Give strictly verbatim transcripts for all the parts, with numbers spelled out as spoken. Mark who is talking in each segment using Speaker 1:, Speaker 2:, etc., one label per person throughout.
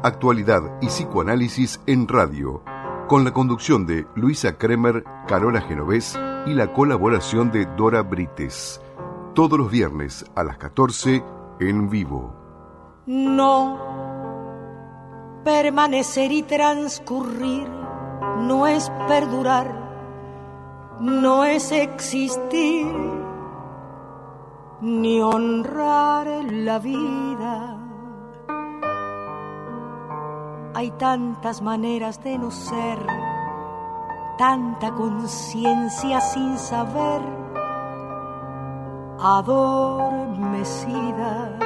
Speaker 1: actualidad y psicoanálisis en radio, con la conducción de Luisa Kremer, Carola Genovés y la colaboración de Dora Brites. Todos los viernes a las catorce en vivo.
Speaker 2: No, permanecer y transcurrir no es perdurar, no es existir, ni honrar la vida. Hay tantas maneras de no ser, tanta conciencia sin saber, adormecida.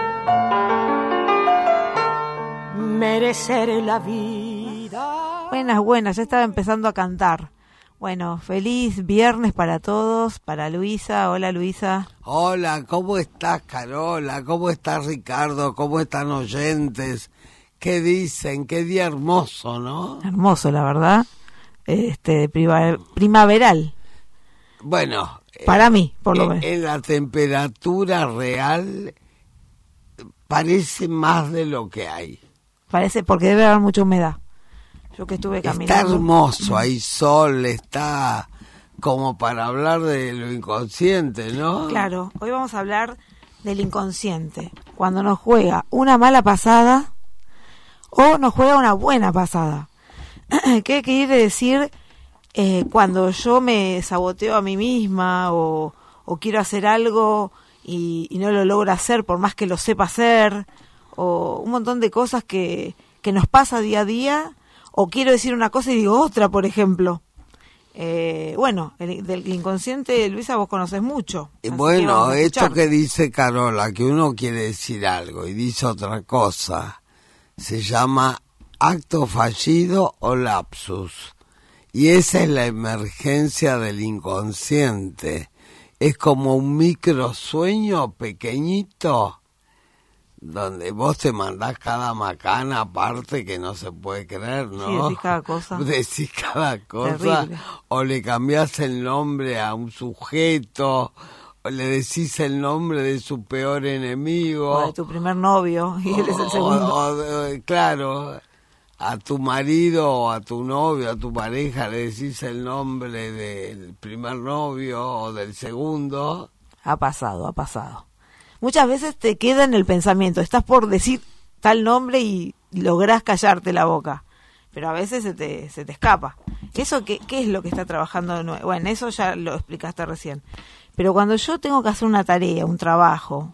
Speaker 2: Merecer la vida.
Speaker 3: Buenas, buenas, ya estaba empezando a cantar. Bueno, feliz viernes para todos, para Luisa. Hola, Luisa.
Speaker 4: Hola, ¿cómo estás, Carola? ¿Cómo estás, Ricardo? ¿Cómo están oyentes? ¿Qué dicen? Qué día hermoso, ¿no?
Speaker 3: Hermoso, la verdad. Este, primaver- primaveral.
Speaker 4: Bueno,
Speaker 3: para
Speaker 4: eh,
Speaker 3: mí, por lo
Speaker 4: en,
Speaker 3: menos.
Speaker 4: En la temperatura real parece más de lo que hay.
Speaker 3: Parece, porque debe haber mucha humedad. Yo que estuve caminando.
Speaker 4: Está hermoso, hay sol, está como para hablar de lo inconsciente, ¿no?
Speaker 3: Claro, hoy vamos a hablar del inconsciente. Cuando nos juega una mala pasada o nos juega una buena pasada. ¿Qué quiere decir eh, cuando yo me saboteo a mí misma o, o quiero hacer algo y, y no lo logro hacer por más que lo sepa hacer, o un montón de cosas que, que nos pasa día a día, o quiero decir una cosa y digo otra, por ejemplo? Eh, bueno, el, del inconsciente, Luisa, vos conocés mucho.
Speaker 4: Bueno, esto que dice Carola, que uno quiere decir algo y dice otra cosa, se llama acto fallido o lapsus. Y esa es la emergencia del inconsciente. Es como un microsueño pequeñito, donde vos te mandás cada macana aparte que no se puede creer, ¿no?
Speaker 3: Sí, decís cada cosa.
Speaker 4: Decís cada cosa.
Speaker 3: Terrible.
Speaker 4: O le cambiás el nombre a un sujeto, o le decís el nombre de su peor enemigo.
Speaker 3: O de tu primer novio, y él es el segundo.
Speaker 4: O, o, claro, a tu marido o a tu novio, a tu pareja, le decís el nombre del primer novio o del segundo.
Speaker 3: Ha pasado, ha pasado. Muchas veces te queda en el pensamiento, estás por decir tal nombre y lográs callarte la boca, pero a veces se te, se te escapa. ¿Eso qué, qué es lo que está trabajando de nuevo? Bueno, eso ya lo explicaste recién. Pero cuando yo tengo que hacer una tarea, un trabajo,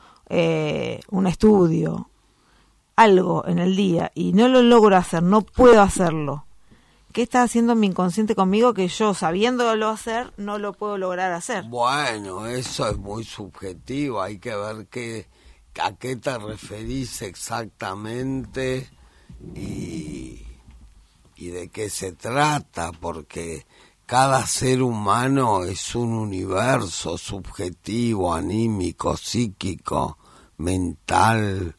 Speaker 3: eh, un estudio, algo en el día y no lo logro hacer, no puedo hacerlo, ¿qué está haciendo mi inconsciente conmigo que yo, sabiéndolo hacer, no lo puedo lograr hacer?
Speaker 4: Bueno, eso es muy subjetivo, hay que ver qué, a qué te referís exactamente y, y de qué se trata, porque cada ser humano es un universo subjetivo, anímico, psíquico, mental.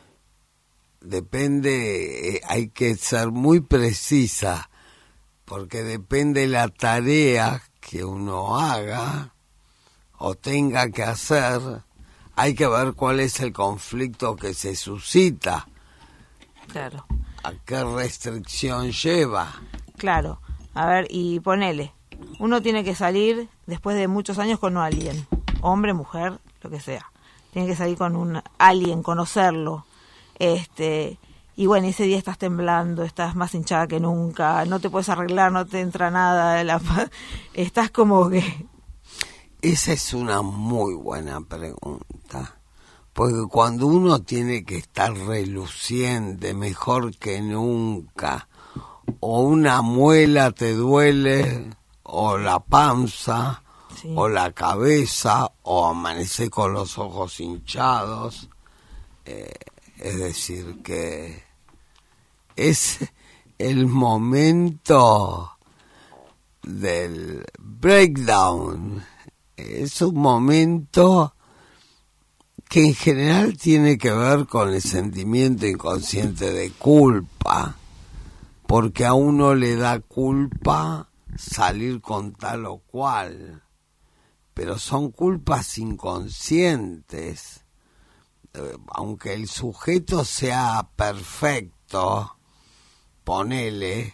Speaker 4: Depende, eh, hay que ser muy precisa, porque depende la tarea que uno haga o tenga que hacer, hay que ver cuál es el conflicto que se suscita.
Speaker 3: Claro.
Speaker 4: ¿A qué restricción lleva?
Speaker 3: Claro. A ver, y ponele, uno tiene que salir después de muchos años con un alguien, hombre, mujer, lo que sea. Tiene que salir con un alguien, conocerlo. Este, y bueno, ese día estás temblando, estás más hinchada que nunca, no te puedes arreglar, no te entra nada de la, estás como que...
Speaker 4: Esa es una muy buena pregunta, porque cuando uno tiene que estar reluciente, mejor que nunca, o una muela te duele, o la panza, sí, o la cabeza, o amanece con los ojos hinchados, eh, es decir, que es el momento del breakdown. Es un momento que en general tiene que ver con el sentimiento inconsciente de culpa, porque a uno le da culpa salir con tal o cual, pero son culpas inconscientes. Aunque el sujeto sea perfecto, perfecto, ponele.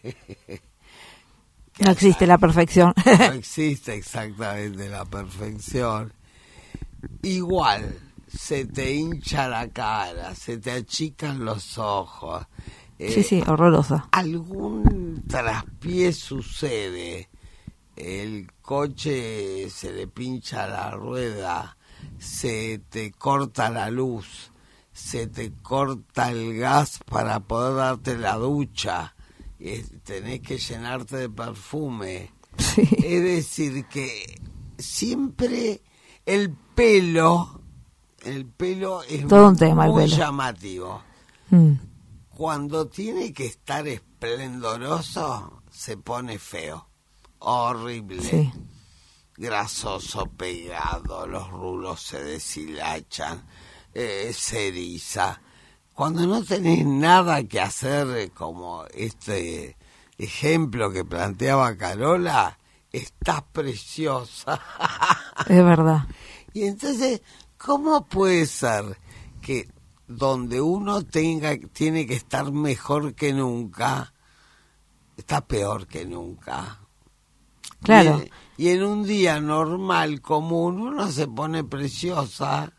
Speaker 3: No existe la perfección.
Speaker 4: No existe exactamente la perfección. Igual, se te hincha la cara, se te achican los ojos. Eh,
Speaker 3: Sí, sí, horrorosa.
Speaker 4: Algún traspié sucede. El coche se le pincha la rueda, se te corta la luz, se te corta el gas para poder darte la ducha, y tenés que llenarte de perfume.
Speaker 3: Sí.
Speaker 4: Es decir, que siempre el pelo, el pelo es
Speaker 3: Todo un tema, el
Speaker 4: muy
Speaker 3: pelo.
Speaker 4: llamativo.
Speaker 3: Mm.
Speaker 4: Cuando tiene que estar esplendoroso, se pone feo. Horrible,
Speaker 3: Sí.
Speaker 4: grasoso, pegado, los rulos se deshilachan, eh, se eriza. Cuando no tenés nada que hacer, como este ejemplo que planteaba Carola, estás preciosa.
Speaker 3: Es verdad.
Speaker 4: Y entonces, ¿cómo puede ser que donde uno tenga tiene que estar mejor que nunca, está peor que nunca?
Speaker 3: Claro.
Speaker 4: Y, y en un día normal, común, uno se pone preciosa.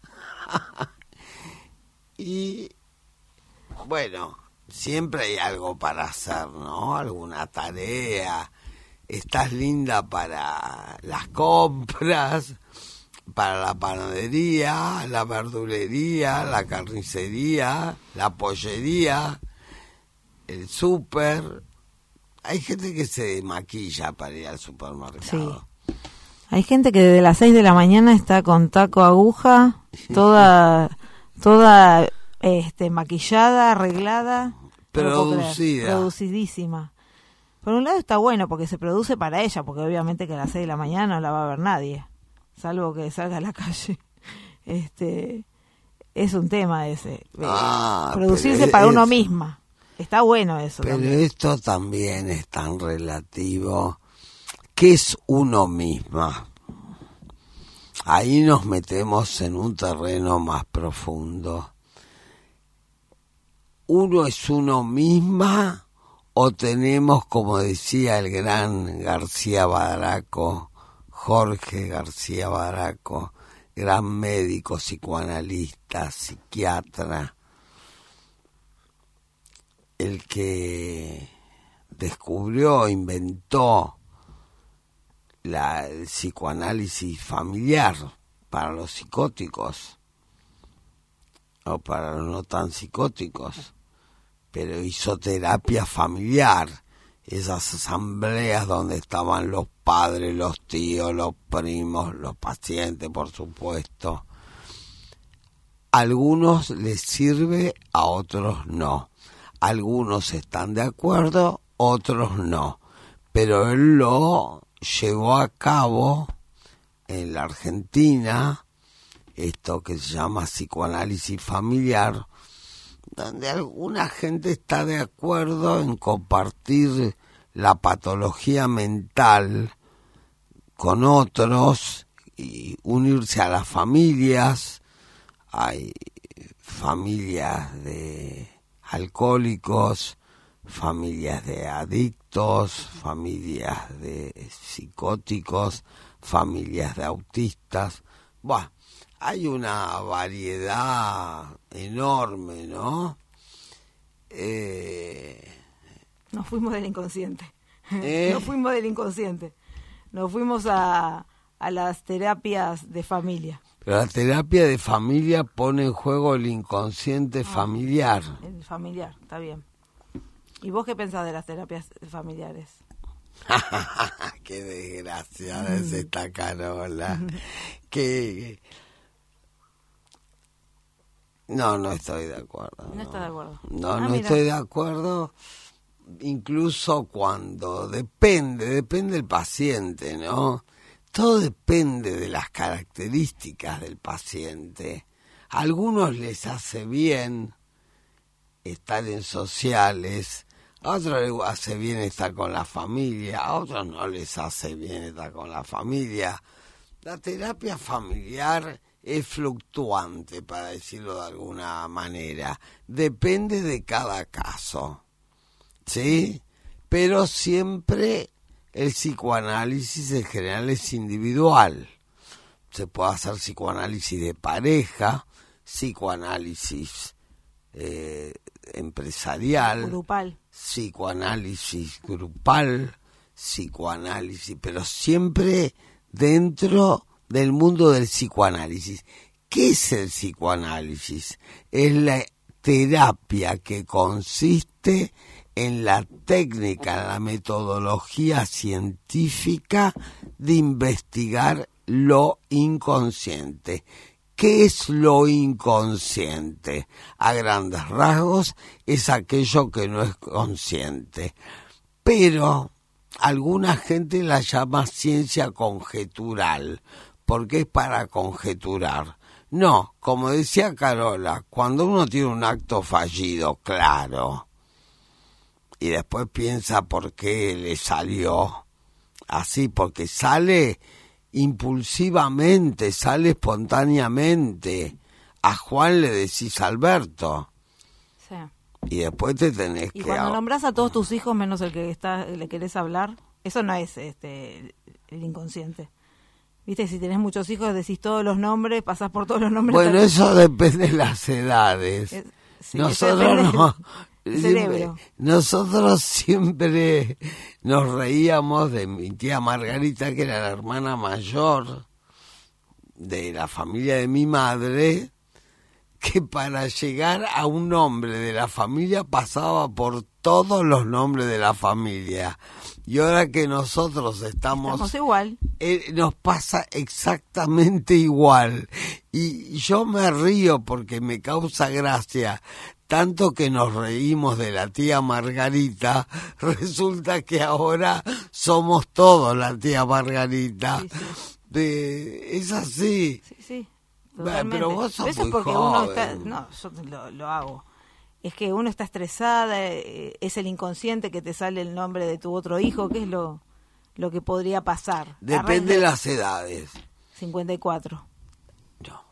Speaker 4: Y bueno, siempre hay algo para hacer, ¿no? Alguna tarea. Estás linda para las compras, para la panadería, la verdulería, la carnicería, la pollería, el súper. Hay gente que se maquilla para ir al supermercado.
Speaker 3: Sí. Hay gente que desde las seis de la mañana está con taco aguja, toda toda este maquillada, arreglada, no lo puedo creer,
Speaker 4: Producida.
Speaker 3: producidísima. Por un lado está bueno porque se produce para ella, porque obviamente que a las seis de la mañana no la va a ver nadie, salvo que salga a la calle. Este es un tema ese,
Speaker 4: Ah,
Speaker 3: producirse
Speaker 4: pero
Speaker 3: para
Speaker 4: es-
Speaker 3: uno misma. Está bueno eso
Speaker 4: Pero
Speaker 3: también.
Speaker 4: esto también es tan relativo. ¿Qué es uno misma? Ahí nos metemos en un terreno más profundo. ¿Uno es uno misma o tenemos, como decía el gran García Baraco, Jorge García Baraco, gran médico, psicoanalista, psiquiatra, el que descubrió, inventó la, el psicoanálisis familiar para los psicóticos o para los no tan psicóticos, pero hizo terapia familiar, esas asambleas donde estaban los padres, los tíos, los primos, los pacientes, por supuesto. A algunos les sirve, a otros no. Algunos están de acuerdo, otros no. Pero él lo llevó a cabo en la Argentina, esto que se llama psicoanálisis familiar, donde alguna gente está de acuerdo en compartir la patología mental con otros y unirse a las familias. Hay familias de alcohólicos, familias de adictos, familias de psicóticos, familias de autistas. Bueno, hay una variedad enorme, ¿no? Eh,
Speaker 3: Nos fuimos del inconsciente.
Speaker 4: ¿Eh?
Speaker 3: Nos fuimos del inconsciente. Nos fuimos a, a las terapias de familia.
Speaker 4: pero la terapia de familia pone en juego el inconsciente familiar.
Speaker 3: El familiar, está bien. ¿Y vos qué pensás de las terapias familiares?
Speaker 4: Qué desgraciada es esta Carola. Que no, no estoy de acuerdo.
Speaker 3: No estás de acuerdo.
Speaker 4: No,
Speaker 3: Ah,
Speaker 4: no
Speaker 3: mira.
Speaker 4: estoy de acuerdo. Incluso cuando depende, depende del paciente, ¿no? Todo depende de las características del paciente. A algunos les hace bien estar en sociales, a otros les hace bien estar con la familia, a otros no les hace bien estar con la familia. La terapia familiar es fluctuante, para decirlo de alguna manera. Depende de cada caso, ¿sí? Pero siempre el psicoanálisis en general es individual. Se puede hacer psicoanálisis de pareja, psicoanálisis eh, empresarial,
Speaker 3: grupal,
Speaker 4: psicoanálisis grupal, psicoanálisis, pero siempre dentro del mundo del psicoanálisis. ¿Qué es el psicoanálisis? Es la terapia que consiste en la técnica, la metodología científica de investigar lo inconsciente. ¿Qué es lo inconsciente? A grandes rasgos es aquello que no es consciente. Pero alguna gente la llama ciencia conjetural, porque es para conjeturar. No, como decía Carola, cuando uno tiene un acto fallido, claro, y después piensa por qué le salió así, porque sale impulsivamente, sale espontáneamente. A Juan le decís Alberto.
Speaker 3: Sí.
Speaker 4: Y después te tenés
Speaker 3: y
Speaker 4: que...
Speaker 3: Y cuando nombrás a todos tus hijos menos el que está, le querés hablar, eso no es este el inconsciente. Viste, si tenés muchos hijos decís todos los nombres, pasás por todos los nombres.
Speaker 4: Bueno, eso depende de las edades.
Speaker 3: Es, sí,
Speaker 4: Nosotros no...
Speaker 3: Cerebro.
Speaker 4: Nosotros siempre nos reíamos de mi tía Margarita, que era la hermana mayor de la familia de mi madre, que para llegar a un nombre de la familia pasaba por todos los nombres de la familia. Y ahora que nosotros estamos...
Speaker 3: Estamos igual.
Speaker 4: Eh, nos pasa exactamente igual. Y yo me río porque me causa gracia. Tanto que nos reímos de la tía Margarita, resulta que ahora somos todos la tía Margarita.
Speaker 3: Sí, sí.
Speaker 4: De, es así.
Speaker 3: Sí, sí.
Speaker 4: Totalmente. Pero vos sos
Speaker 3: Eso
Speaker 4: muy
Speaker 3: es porque
Speaker 4: joven.
Speaker 3: uno está... No, yo lo, lo hago. Es que uno está estresada, eh, es el inconsciente que te sale el nombre de tu otro hijo, que es lo, lo que podría pasar.
Speaker 4: Depende de las edades.
Speaker 3: cincuenta y cuatro.
Speaker 4: No.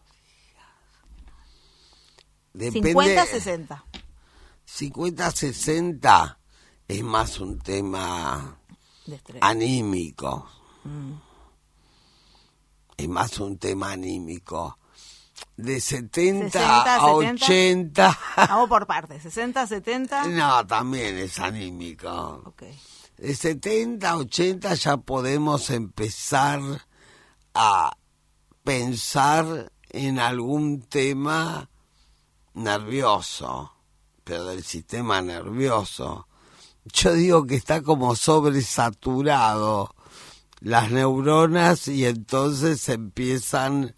Speaker 4: Depende,
Speaker 3: cincuenta sesenta.
Speaker 4: cincuenta sesenta es más un tema
Speaker 3: de estrés.
Speaker 4: Anímico.
Speaker 3: Mm.
Speaker 4: Es más un tema anímico. De setenta
Speaker 3: sesenta,
Speaker 4: a
Speaker 3: setenta.
Speaker 4: ochenta.
Speaker 3: Vamos por partes. sesenta, setenta.
Speaker 4: No, también es anímico.
Speaker 3: Okay.
Speaker 4: De setenta a ochenta ya podemos empezar a pensar en algún tema nervioso, pero del sistema nervioso. Yo digo que está como sobresaturado las neuronas y entonces empiezan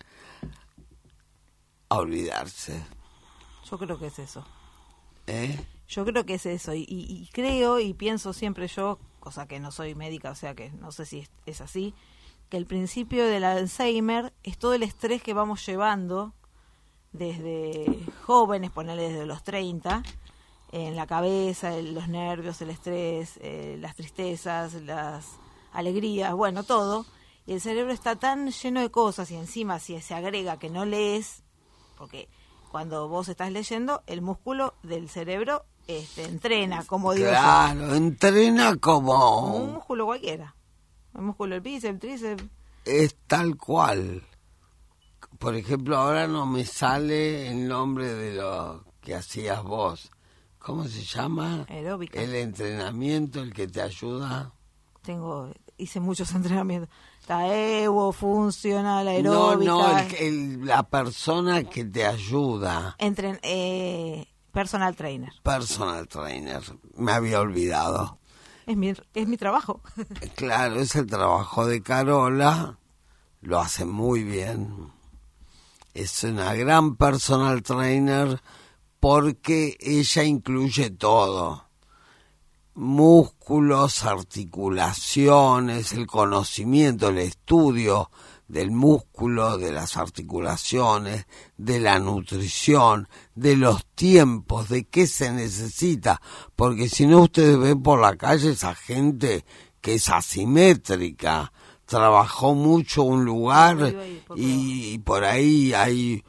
Speaker 4: a olvidarse.
Speaker 3: Yo creo que es eso.
Speaker 4: ¿Eh?
Speaker 3: Yo creo que es eso. Y, y, y creo y pienso siempre yo, cosa que no soy médica, o sea que no sé si es, es así, que el principio del Alzheimer es todo el estrés que vamos llevando desde jóvenes, ponerle desde los treinta, en la cabeza, el, los nervios, el estrés, eh, las tristezas, las alegrías, bueno, todo. Y el cerebro está tan lleno de cosas y encima si se agrega que no lees, porque cuando vos estás leyendo, el músculo del cerebro este, entrena, como digo
Speaker 4: Claro,
Speaker 3: yo.
Speaker 4: entrena como...
Speaker 3: Como un músculo cualquiera. El músculo del bíceps, el tríceps.
Speaker 4: Es tal cual. Por ejemplo, ahora no me sale el nombre de lo que hacías vos. ¿Cómo se llama?
Speaker 3: Aeróbica.
Speaker 4: El entrenamiento, el que te ayuda.
Speaker 3: Tengo, hice muchos entrenamientos. Está Evo, funcional, aeróbica.
Speaker 4: No, no, el, el, la persona que te ayuda.
Speaker 3: Entren, eh, personal trainer.
Speaker 4: Personal trainer. Me había olvidado.
Speaker 3: Es mi, es mi trabajo.
Speaker 4: Claro, es el trabajo de Carola. Lo hace muy bien. Es una gran personal trainer porque ella incluye todo. Músculos, articulaciones, el conocimiento, el estudio del músculo, de las articulaciones, de la nutrición, de los tiempos, de qué se necesita, porque si no ustedes ven por la calle esa gente que es asimétrica, trabajó mucho un lugar
Speaker 3: ir, por
Speaker 4: y, y por ahí hay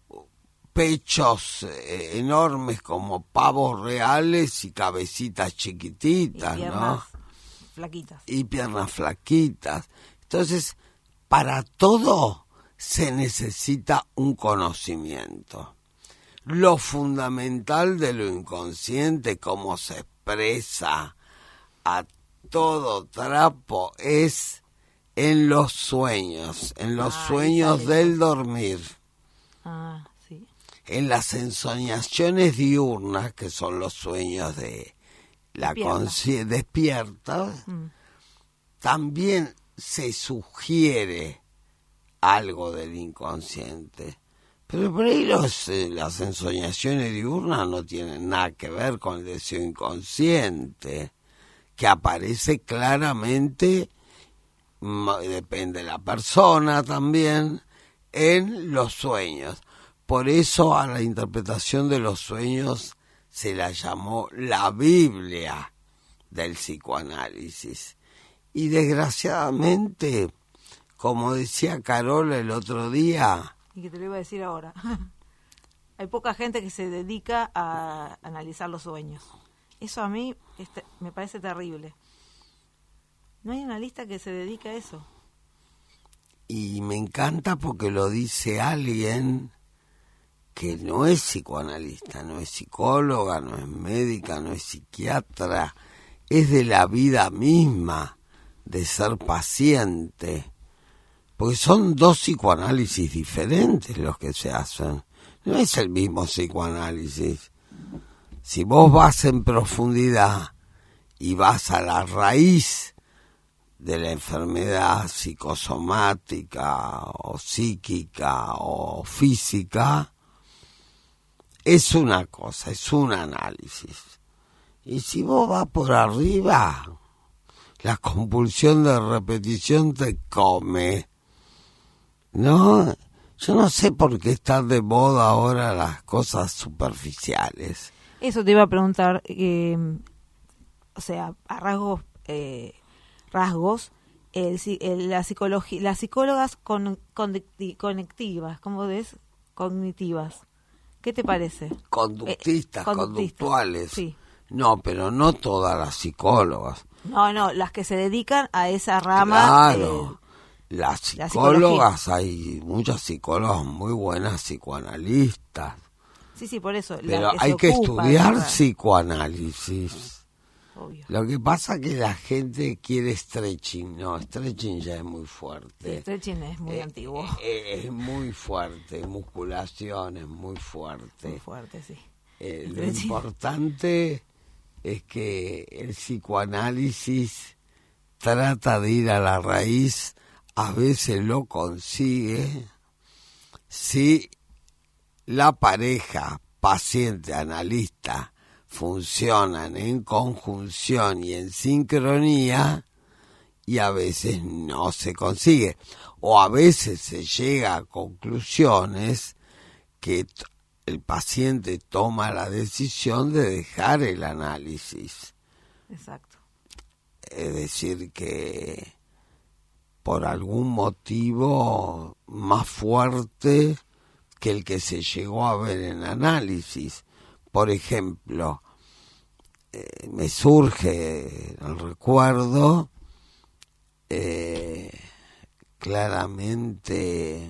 Speaker 4: pechos eh, enormes como pavos reales y cabecitas chiquititas,
Speaker 3: y piernas
Speaker 4: ¿no?
Speaker 3: flaquitas.
Speaker 4: Y piernas flaquitas. Entonces, para todo se necesita un conocimiento. Lo fundamental de lo inconsciente, cómo se expresa a todo trapo, es en los sueños, en los
Speaker 3: Ah,
Speaker 4: sueños
Speaker 3: sale
Speaker 4: del
Speaker 3: eso.
Speaker 4: dormir,
Speaker 3: Ah, sí.
Speaker 4: en las ensoñaciones diurnas, que son los sueños de la
Speaker 3: Despierta.
Speaker 4: conciencia despierta,
Speaker 3: Mm.
Speaker 4: también se sugiere algo del inconsciente. Pero por ahí los, eh, las ensoñaciones diurnas no tienen nada que ver con el deseo inconsciente, que aparece claramente, ma- depende de la persona también, en los sueños. Por eso a la interpretación de los sueños se la llamó la Biblia del psicoanálisis. Y desgraciadamente, como decía Carola el otro día,
Speaker 3: Y que te lo iba a decir ahora. Hay poca gente que se dedica a analizar los sueños. Eso a mí este, me parece terrible. No hay una lista que se dedique a eso.
Speaker 4: y me encanta porque lo dice alguien que no es psicoanalista, no es psicóloga, no es médica, no es psiquiatra, es de la vida misma, de ser paciente, porque son dos psicoanálisis diferentes los que se hacen, no es el mismo psicoanálisis. Si vos vas en profundidad y vas a la raíz de la enfermedad psicosomática o psíquica o física, es una cosa, es un análisis. Y si vos vas por arriba, la compulsión de repetición te come, ¿no? Yo no sé por qué están de moda ahora las cosas superficiales.
Speaker 3: Eso te iba a preguntar, eh, o sea, a rasgos, eh, rasgos, el, si- el- la psicología, las psicólogas con, conecti- conectivas, ¿cómo ves? Cognitivas. ¿Qué te parece?
Speaker 4: Conductistas,
Speaker 3: Eh, conductistas,
Speaker 4: conductuales.
Speaker 3: sí.
Speaker 4: No, pero no todas las psicólogas.
Speaker 3: No, no, las que se dedican a esa rama.
Speaker 4: Claro.
Speaker 3: eh,
Speaker 4: Las
Speaker 3: la
Speaker 4: psicólogas, hay muchas psicólogas muy buenas psicoanalistas.
Speaker 3: sí, sí, por eso. la
Speaker 4: Pero
Speaker 3: que se
Speaker 4: hay que
Speaker 3: ocupa de
Speaker 4: estudiar
Speaker 3: esa-
Speaker 4: psicoanálisis.
Speaker 3: Obvio.
Speaker 4: Lo que pasa es que la gente quiere stretching. No, stretching ya es muy
Speaker 3: El
Speaker 4: fuerte.
Speaker 3: stretching es muy
Speaker 4: Eh,
Speaker 3: antiguo.
Speaker 4: eh, es muy fuerte. Musculación es muy fuerte.
Speaker 3: Muy fuerte, sí.
Speaker 4: Eh, lo
Speaker 3: Stretching.
Speaker 4: importante es que el psicoanálisis trata de ir a la raíz, a veces lo consigue, si la pareja paciente-analista funcionan en conjunción y en sincronía, y a veces no se consigue, o a veces se llega a conclusiones que t- el paciente toma la decisión de dejar el análisis.
Speaker 3: Exacto.
Speaker 4: Es decir, que por algún motivo más fuerte que el que se llegó a ver en análisis. Por ejemplo, eh, me surge el recuerdo eh, claramente,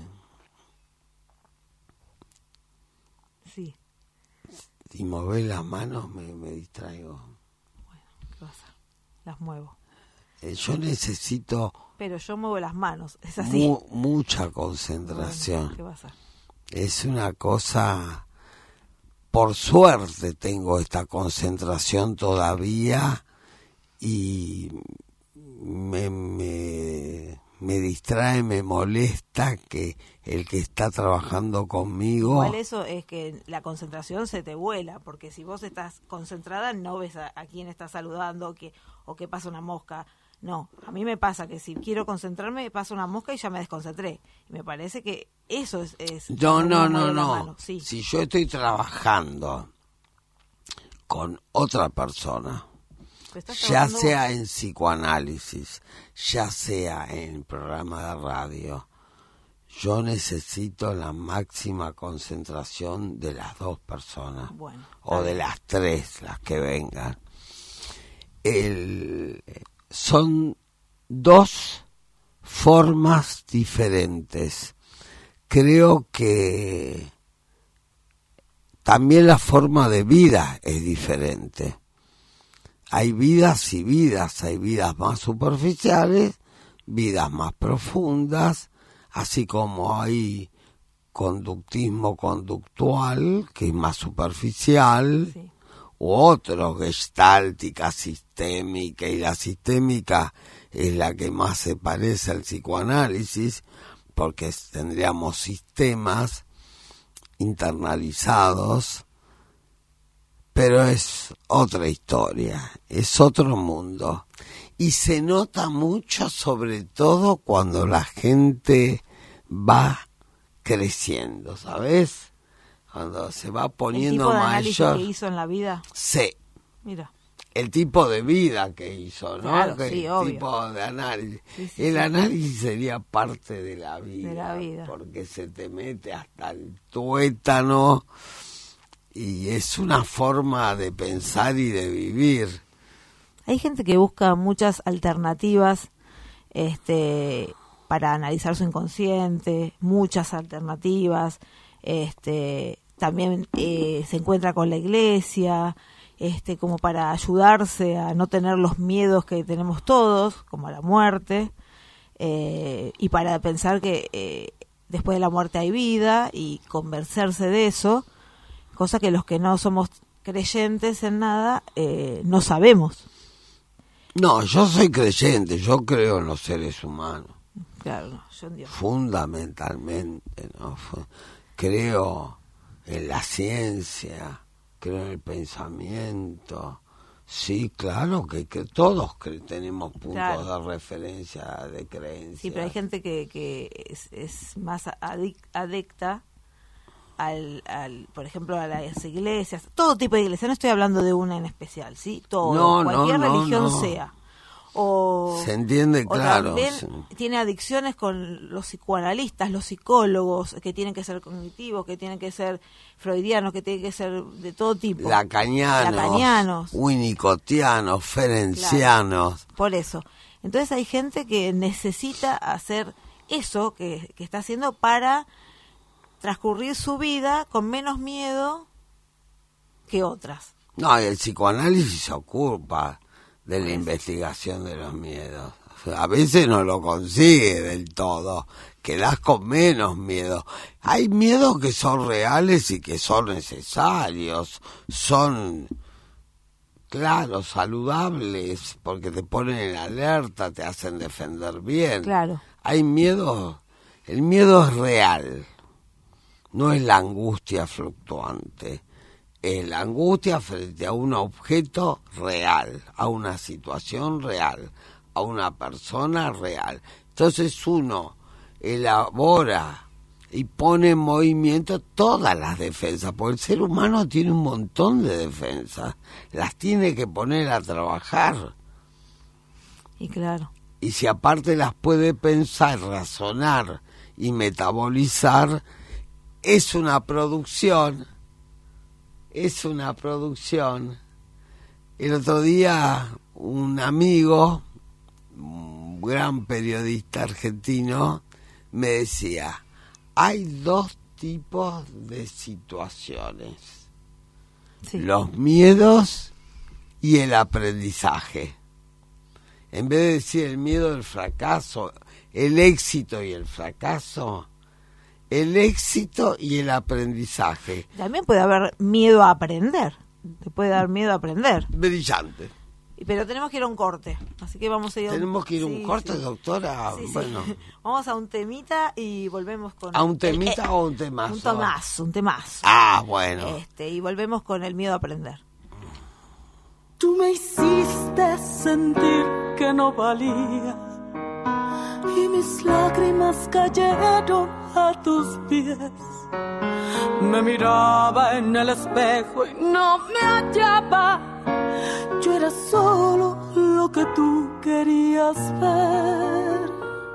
Speaker 3: Sí.
Speaker 4: si movés las manos me, me distraigo.
Speaker 3: ¿Qué pasa? Las muevo.
Speaker 4: Eh, yo necesito
Speaker 3: Pero yo muevo las manos. Es así.
Speaker 4: mu- mucha
Speaker 3: Bueno,
Speaker 4: concentración.
Speaker 3: ¿qué pasa?
Speaker 4: Es una cosa, por suerte tengo esta concentración todavía y me, me, me distrae, me molesta que el que está trabajando conmigo...
Speaker 3: Igual eso es que la concentración se te vuela, porque si vos estás concentrada no ves a, a quién estás saludando o que, o que pasa una mosca. No, a mí me pasa que si quiero concentrarme pasa una mosca y ya me desconcentré. Y me parece que eso es... es
Speaker 4: No,
Speaker 3: cuando
Speaker 4: no,
Speaker 3: uno
Speaker 4: no,
Speaker 3: mueve la
Speaker 4: no.
Speaker 3: mano. Sí.
Speaker 4: Si yo estoy trabajando con otra persona ya sea en psicoanálisis, ya sea en programa de radio, yo necesito la máxima concentración de las dos personas,
Speaker 3: bueno,
Speaker 4: o de las tres, las que vengan. El, son dos formas diferentes. Creo que también la forma de vida es diferente. Hay vidas y vidas, hay vidas más superficiales, vidas más profundas, así como hay conductismo conductual, que es más superficial,
Speaker 3: sí.
Speaker 4: u otro, gestáltica, sistémica, y la sistémica es la que más se parece al psicoanálisis, porque tendríamos sistemas internalizados, pero es otra historia, es otro mundo. Y se nota mucho, sobre todo cuando la gente va creciendo, ¿sabes? Cuando se va poniendo
Speaker 3: ¿El tipo de análisis
Speaker 4: mayor.
Speaker 3: que hizo en la vida?
Speaker 4: Sí.
Speaker 3: Mira.
Speaker 4: El tipo de vida que hizo, ¿no?
Speaker 3: Claro,
Speaker 4: que
Speaker 3: sí,
Speaker 4: el
Speaker 3: obvio.
Speaker 4: tipo de análisis.
Speaker 3: Sí, sí,
Speaker 4: el
Speaker 3: sí.
Speaker 4: análisis sería parte de la vida.
Speaker 3: De la vida.
Speaker 4: Porque se te mete hasta el tuétano y es una forma de pensar y de vivir.
Speaker 3: Hay gente que busca muchas alternativas este, para analizar su inconsciente, muchas alternativas. Este, también eh, se encuentra con la iglesia, este, como para ayudarse a no tener los miedos que tenemos todos, como a la muerte, eh, y para pensar que eh, después de la muerte hay vida y convencerse de eso, cosa que los que no somos creyentes en nada eh, no sabemos.
Speaker 4: No, yo soy creyente, yo creo en los seres humanos.
Speaker 3: Claro, no, yo en Dios.
Speaker 4: Fundamentalmente, ¿no? Creo en la ciencia, creo en el pensamiento. Sí, claro que, que todos cre- tenemos puntos
Speaker 3: Claro.
Speaker 4: de referencia, de creencia.
Speaker 3: Sí, pero hay gente que, que es, es más adic- adicta al, al, por ejemplo, a las iglesias, todo tipo de iglesia, no estoy hablando de una en especial, ¿sí? Todo,
Speaker 4: No, no,
Speaker 3: cualquier
Speaker 4: no,
Speaker 3: religión
Speaker 4: no.
Speaker 3: sea. O,
Speaker 4: Se entiende,
Speaker 3: o
Speaker 4: claro.
Speaker 3: también
Speaker 4: Sí.
Speaker 3: tiene adicciones con los psicoanalistas, los psicólogos, que tienen que ser cognitivos, que tienen que ser freudianos, que tienen que ser de todo tipo.
Speaker 4: Lacanianos,
Speaker 3: Lacanianos.
Speaker 4: winnicottianos, ferencianos.
Speaker 3: Por eso. Entonces hay gente que necesita hacer eso que, que está haciendo para transcurrir su vida con menos miedo que otras.
Speaker 4: No, y el psicoanálisis se ocupa de la investigación de los miedos. O sea, a veces no lo consigue del todo, quedás con menos miedo. Hay miedos que son reales y que son necesarios, son, claro, saludables, porque te ponen en alerta, te hacen defender bien.
Speaker 3: Claro.
Speaker 4: Hay miedos, el miedo es real, no es la angustia fluctuante. Es la angustia frente a un objeto real, a una situación real, a una persona real. Entonces uno elabora y pone en movimiento todas las defensas, porque el ser humano tiene un montón de defensas, las tiene que poner a trabajar.
Speaker 3: Y claro.
Speaker 4: Y si aparte las puede pensar, razonar y metabolizar, es una producción. Es una producción. El otro día un amigo, un gran periodista argentino, me decía, hay dos tipos de situaciones.
Speaker 3: Sí.
Speaker 4: Los miedos y el aprendizaje. En vez de decir el miedo del fracaso, el éxito y el fracaso, el éxito y el aprendizaje.
Speaker 3: También puede haber miedo a aprender. Te puede dar miedo a aprender.
Speaker 4: Brillante.
Speaker 3: Y- Pero tenemos que ir a un corte. Así que vamos a ir a un...
Speaker 4: Tenemos que ir a un
Speaker 3: sí,
Speaker 4: corte,
Speaker 3: sí.
Speaker 4: doctora.
Speaker 3: Sí, sí.
Speaker 4: Bueno,
Speaker 3: Vamos a un temita y volvemos con...
Speaker 4: ¿a un
Speaker 3: el-
Speaker 4: temita
Speaker 3: eh,
Speaker 4: o a un temazo?
Speaker 3: Un temazo, un temazo.
Speaker 4: Ah, bueno.
Speaker 3: Este, y volvemos con el miedo a aprender.
Speaker 2: Tú me hiciste sentir que no valía y mis lágrimas cayeron a tus pies. Me miraba en el espejo y no me hallaba yo era solo lo que tú querías ver.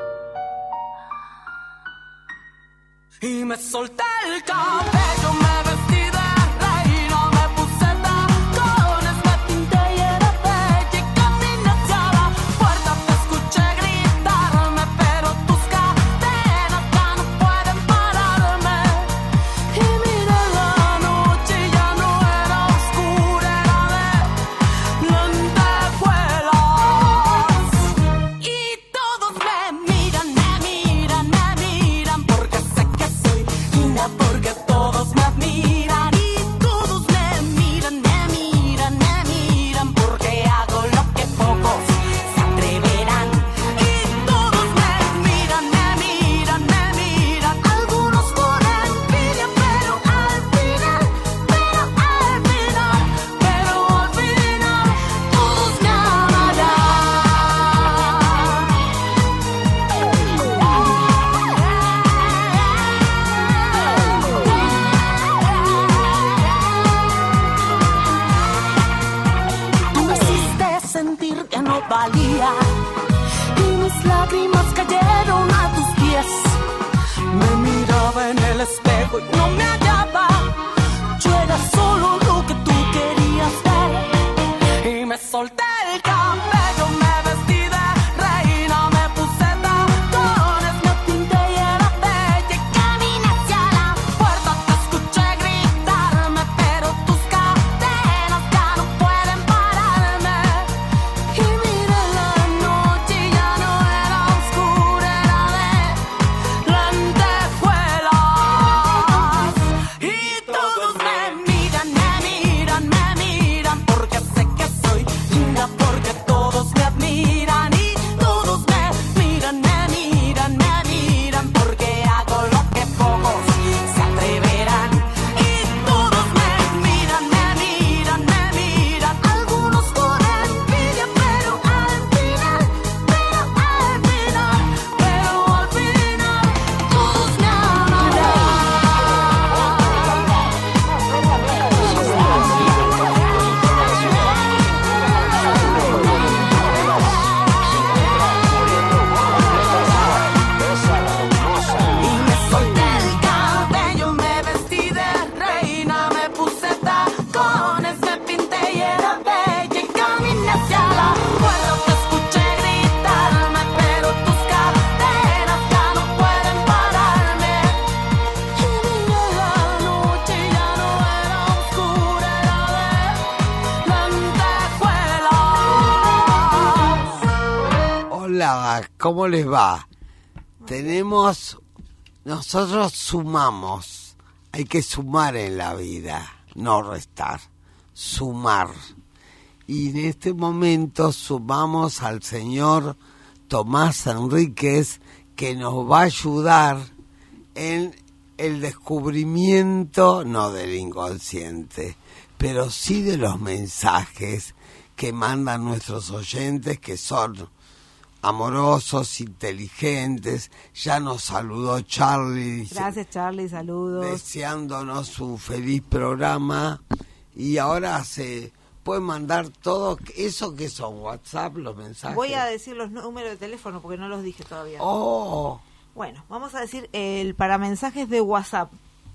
Speaker 2: Y me solté el cabello, me vestí de reina, me puse tacones, me pinté y era bella y caminé hacia la puerta. Te escuché gritarme, pero tus cadenas ya no pueden pararme. Y miré la noche y ya no era oscura, era de lentejuelas. Y todos me miran, me miran, me miran, porque sé que soy linda, porque todos me admiran. Y todos me miran, me miran, me miran, porque hago lo que pocos se atreverán. Y todos me miran, me miran, me miran, algunos por envidia, pero al final, pero al final, pero al final, todos me Tú me hiciste sentir que no valía y mis lágrimas cayeron a tus pies. Me miraba en el espejo y no me hallaba. Yo era solo lo que tú querías ver. Y me solté el cabello, me vestí de reina, me puse tacones, me pinté y era bella y caminé hacia la puerta. Te escuché gritarme, pero tus cadenas ya no pueden pararme. Y miré la noche y ya no era oscura, era de lentejuelas. Y todos me miran, me miran, me miran, porque sé que soy linda, porque todos me admiran. Y todos me miran, me miran, me miran, porque hago lo que pocos se atreverán. Y todos me miran, me miran, me miran, algunos por envidia, pero al final, pero al final, pero al final, todos me Y me solté el cabello, me vestí de reina, me puse tacones, me pinté y era bella y caminé hacia la puerta. Te escuché gritarme, pero tus cadenas ya no pueden pararme. Y miré la noche y ya no era oscura, era de lentejuelas.
Speaker 4: Hola, ¿cómo les va? Tenemos, nosotros sumamos, hay que sumar en la vida, no restar, sumar. Y en este momento sumamos al señor Tomás Enríquez, que nos va a ayudar en el descubrimiento, no del inconsciente, pero sí de los mensajes que mandan nuestros oyentes, que son amorosos, inteligentes. Ya nos saludó Charlie, dice,
Speaker 3: Gracias, Charlie, saludos.
Speaker 4: deseándonos un feliz programa. Y ahora se puede mandar todo eso. Que son WhatsApp, los mensajes.
Speaker 3: Voy a decir los números de teléfono porque no los dije todavía.
Speaker 4: Oh,
Speaker 3: Bueno, vamos a decir el para mensajes de WhatsApp.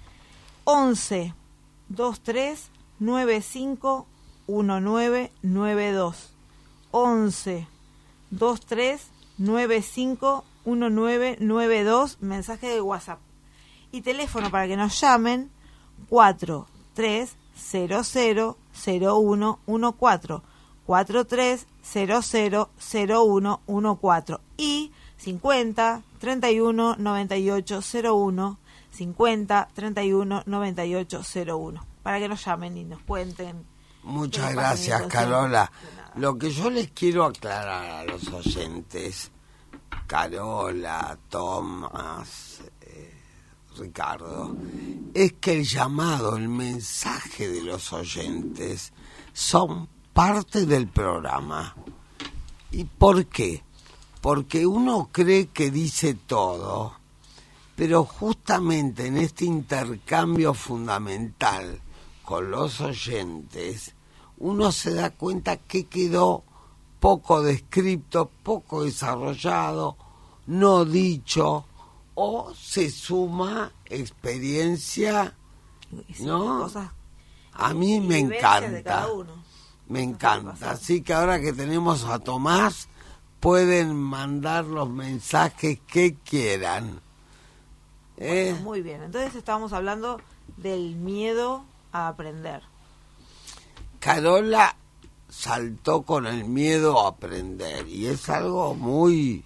Speaker 3: once veintitrés noventa y cinco diecinueve noventa y dos. once veintitrés noventa y cinco diecinueve noventa y dos, mensaje de WhatsApp. Y teléfono para que nos llamen, cuatro tres cero cero cero uno uno cuatro, cuatro tres cero cero cero uno uno cuatro y cincuenta treinta y uno noventa y ocho cero uno, cincuenta treinta y uno noventa y ocho cero uno, para que nos llamen y nos cuenten.
Speaker 4: muchas gracias, Carola. Lo que yo les quiero aclarar a los oyentes, Carola, Tomás, eh, Ricardo, es que el llamado, el mensaje de los oyentes son parte del programa. ¿Y por qué? Porque uno cree que dice todo, pero justamente en este intercambio fundamental con los oyentes, uno se da cuenta que quedó poco descrito, poco desarrollado, no dicho, o se suma experiencia, ¿no?
Speaker 3: Cosas,
Speaker 4: a mí me
Speaker 3: vivencias de cada
Speaker 4: encanta,
Speaker 3: uno.
Speaker 4: me
Speaker 3: No sé qué
Speaker 4: encanta.
Speaker 3: pasa.
Speaker 4: Así que ahora que tenemos a Tomás, pueden mandar los mensajes que quieran. ¿Eh?
Speaker 3: Bueno, muy bien, entonces estábamos hablando del miedo a aprender.
Speaker 4: Carola saltó con el miedo a aprender y es algo muy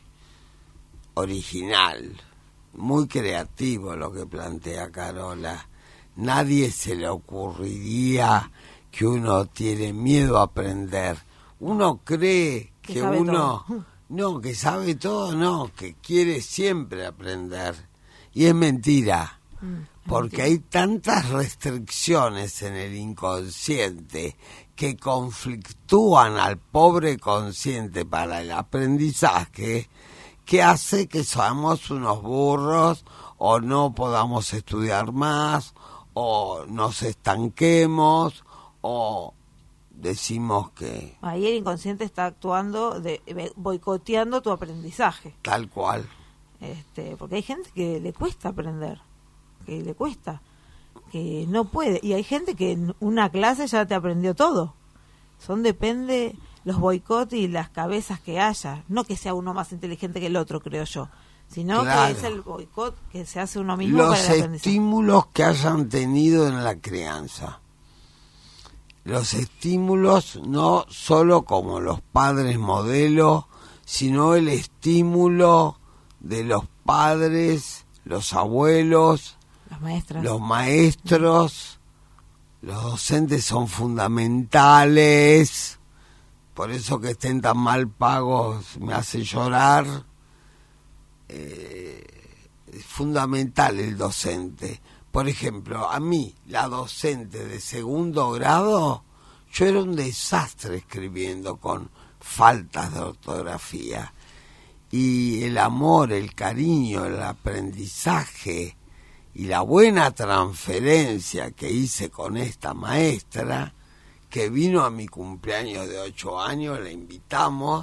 Speaker 4: original, muy creativo lo que plantea Carola. Nadie se le ocurriría que uno tiene miedo a aprender. Uno cree
Speaker 3: Que
Speaker 4: que
Speaker 3: sabe
Speaker 4: uno,
Speaker 3: todo.
Speaker 4: no, que sabe todo, no, que quiere siempre aprender. Y es mentira.
Speaker 3: Mm, es
Speaker 4: Porque
Speaker 3: mentira.
Speaker 4: hay tantas restricciones en el inconsciente que conflictúan al pobre consciente para el aprendizaje, que hace que seamos unos burros o no podamos estudiar más o nos estanquemos o decimos que
Speaker 3: Ahí el inconsciente está actuando, de, boicoteando tu aprendizaje.
Speaker 4: tal cual.
Speaker 3: Este, porque hay gente que le cuesta aprender, que le cuesta, que no puede, y hay gente que en una clase ya te aprendió todo. Son depende los boicots y las cabezas que haya, no que sea uno más inteligente que el otro, creo yo, sino
Speaker 4: Claro.
Speaker 3: que es el boicot que se hace uno mismo
Speaker 4: Los
Speaker 3: para el aprendizaje.
Speaker 4: estímulos que hayan tenido en la crianza. Los estímulos no solo como los padres modelo, sino el estímulo de los padres, los abuelos,
Speaker 3: Las maestras.
Speaker 4: los maestros, los docentes son fundamentales, por eso que estén tan mal pagos me hace llorar. Eh, es fundamental el docente. Por ejemplo, a mí, la docente de segundo grado, yo era un desastre escribiendo con faltas de ortografía. Y el amor, el cariño, el aprendizaje y la buena transferencia que hice con esta maestra, que vino a mi cumpleaños de ocho años, la invitamos,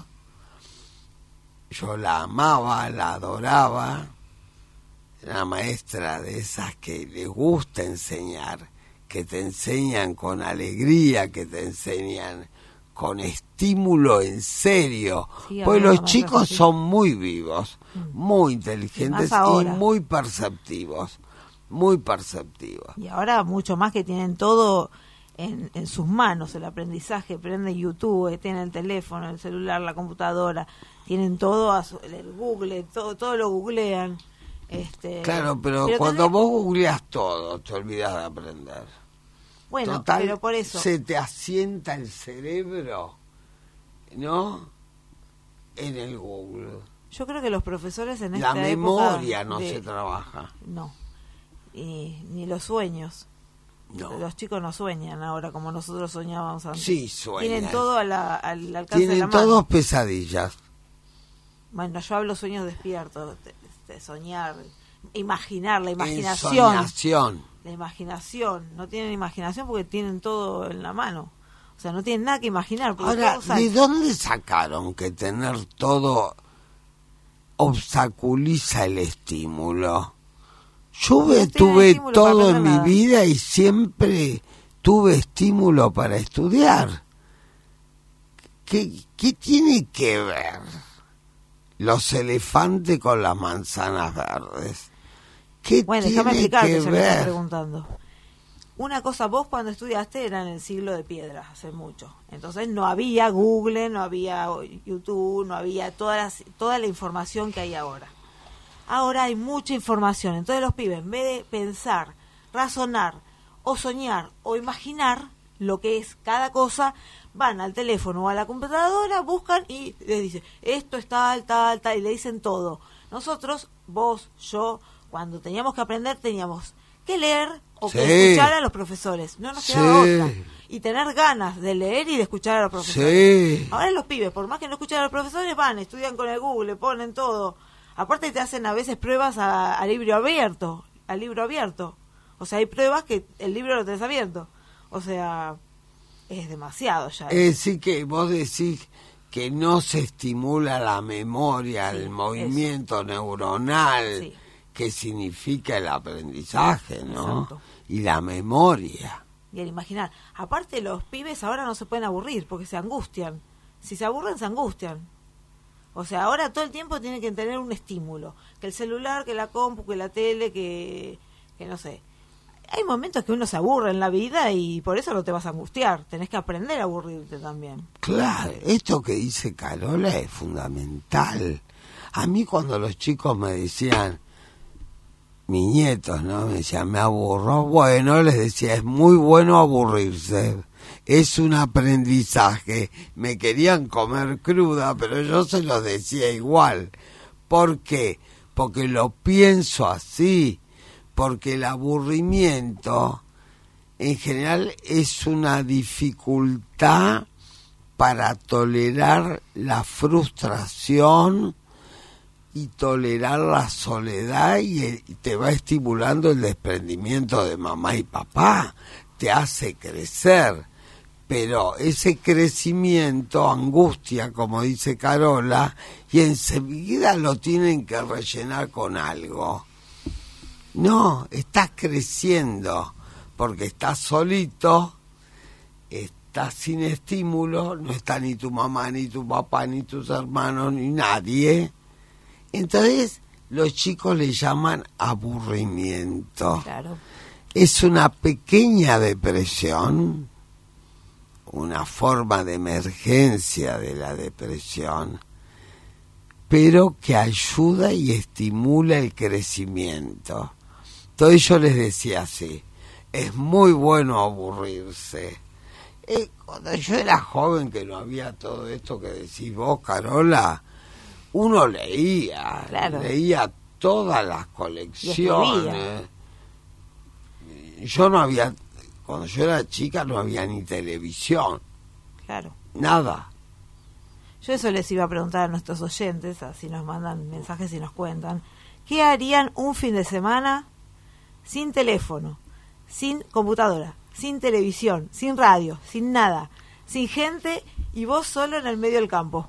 Speaker 4: yo la amaba, la adoraba, era una maestra de esas que le gusta enseñar, que te enseñan con alegría, que te enseñan con estímulo en serio,
Speaker 3: Sí,
Speaker 4: pues
Speaker 3: ahora
Speaker 4: los
Speaker 3: la
Speaker 4: chicos
Speaker 3: maestra, sí.
Speaker 4: son muy vivos,
Speaker 3: Mm.
Speaker 4: muy
Speaker 3: Y
Speaker 4: inteligentes
Speaker 3: más
Speaker 4: y
Speaker 3: ahora.
Speaker 4: muy perceptivos, muy perceptivos.
Speaker 3: Y ahora mucho más, que tienen todo en, en sus manos, el aprendizaje, prenden YouTube, tienen el teléfono, el celular, la computadora, tienen todo, a su- el Google, todo, todo lo googlean. Este,
Speaker 4: Claro, pero, cuando
Speaker 3: tenés-
Speaker 4: vos googleás todo, te olvidas de aprender.
Speaker 3: Bueno,
Speaker 4: Total,
Speaker 3: pero por eso,
Speaker 4: se te asienta el cerebro, ¿no? En el Google.
Speaker 3: yo creo que los profesores en
Speaker 4: La
Speaker 3: esta
Speaker 4: memoria
Speaker 3: época
Speaker 4: no
Speaker 3: de-
Speaker 4: se trabaja.
Speaker 3: No, y, ni los sueños.
Speaker 4: No.
Speaker 3: Los chicos no sueñan ahora como nosotros soñábamos antes.
Speaker 4: Sí, sueñan.
Speaker 3: Tienen todo a la- al alcance de la
Speaker 4: Tienen
Speaker 3: mano.
Speaker 4: todos pesadillas.
Speaker 3: Bueno, yo hablo sueños despiertos, de, de soñar, imaginar, la imaginación.
Speaker 4: Ensoñación.
Speaker 3: La imaginación. No tienen imaginación porque tienen todo en la mano. O sea, no tienen nada que imaginar. Porque
Speaker 4: Ahora,
Speaker 3: todo sale.
Speaker 4: ¿de dónde sacaron que tener todo obstaculiza el estímulo? Yo
Speaker 3: No
Speaker 4: ve-
Speaker 3: tienen
Speaker 4: tuve
Speaker 3: estímulo para
Speaker 4: todo en
Speaker 3: aprender
Speaker 4: mi
Speaker 3: nada.
Speaker 4: vida y siempre tuve estímulo para estudiar. ¿Qué, qué tiene que ver los elefantes con las manzanas verdes? ¿Qué
Speaker 3: Bueno, déjame
Speaker 4: tiene
Speaker 3: explicarte,
Speaker 4: que
Speaker 3: ya que estás
Speaker 4: ver?
Speaker 3: preguntando. Una cosa, vos cuando estudiaste era en el siglo de piedra, hace mucho. Entonces no había Google, no había YouTube, no había toda la, toda la información que hay ahora. Ahora hay mucha información. Entonces los pibes, en vez de pensar, razonar, o soñar, o imaginar lo que es cada cosa, van al teléfono o a la computadora, buscan y les dicen, esto es tal, tal, tal, y le dicen todo. Nosotros, vos, yo, cuando teníamos que aprender, teníamos que leer o que
Speaker 4: Sí.
Speaker 3: escuchar a los profesores. No nos quedaba
Speaker 4: Sí.
Speaker 3: otra. Y tener ganas de leer y de escuchar a los profesores.
Speaker 4: Sí.
Speaker 3: Ahora los pibes, por más que no escuchan a los profesores, van, estudian con el Google, ponen todo. Aparte te hacen a veces pruebas a, a libro abierto, al libro abierto. O sea, hay pruebas que el libro lo tenés abierto. O sea, es demasiado ya.
Speaker 4: Es decir, que vos decís que no se estimula la memoria,
Speaker 3: Sí,
Speaker 4: el movimiento
Speaker 3: eso.
Speaker 4: neuronal,
Speaker 3: Sí.
Speaker 4: que significa el aprendizaje, ¿no?
Speaker 3: Exacto.
Speaker 4: Y la memoria.
Speaker 3: Y el imaginar. Aparte, los pibes ahora no se pueden aburrir porque se angustian. Si se aburren, se angustian. O sea, ahora todo el tiempo tienen que tener un estímulo. Que el celular, que la compu, que la tele, que, que no sé. Hay momentos que uno se aburre en la vida y por eso no te vas a angustiar. Tenés que aprender a aburrirte también.
Speaker 4: Claro, esto que dice Carola es fundamental. A mí cuando los chicos me decían, mis nietos, ¿no? Me decían, me aburro. Bueno, les decía, es muy bueno aburrirse. Es un aprendizaje. Me querían comer cruda, pero yo se los decía igual. ¿Por qué? Porque lo pienso así. Porque el aburrimiento, en general, es una dificultad para tolerar la frustración y tolerar la soledad, y, y te va estimulando el desprendimiento de mamá y papá, te hace crecer, pero ese crecimiento angustia, como dice Carola, y enseguida lo tienen que rellenar con algo. No, estás creciendo, porque estás solito, estás sin estímulo, no está ni tu mamá, ni tu papá, ni tus hermanos, ni nadie. Entonces, los chicos le llaman aburrimiento.
Speaker 3: Claro.
Speaker 4: Es una pequeña depresión, una forma de emergencia de la depresión, pero que ayuda y estimula el crecimiento. Entonces yo les decía así, es muy bueno aburrirse. Eh, cuando yo era joven, que no había todo esto que decís vos, Carola, uno leía,
Speaker 3: Claro.
Speaker 4: leía todas las colecciones. Yo no había, cuando yo era chica no había ni televisión,
Speaker 3: Claro.
Speaker 4: nada.
Speaker 3: Yo eso les iba a preguntar a nuestros oyentes, así nos mandan mensajes y nos cuentan. ¿Qué harían un fin de semana sin teléfono, sin computadora, sin televisión, sin radio, sin nada, sin gente y vos solo en el medio del campo?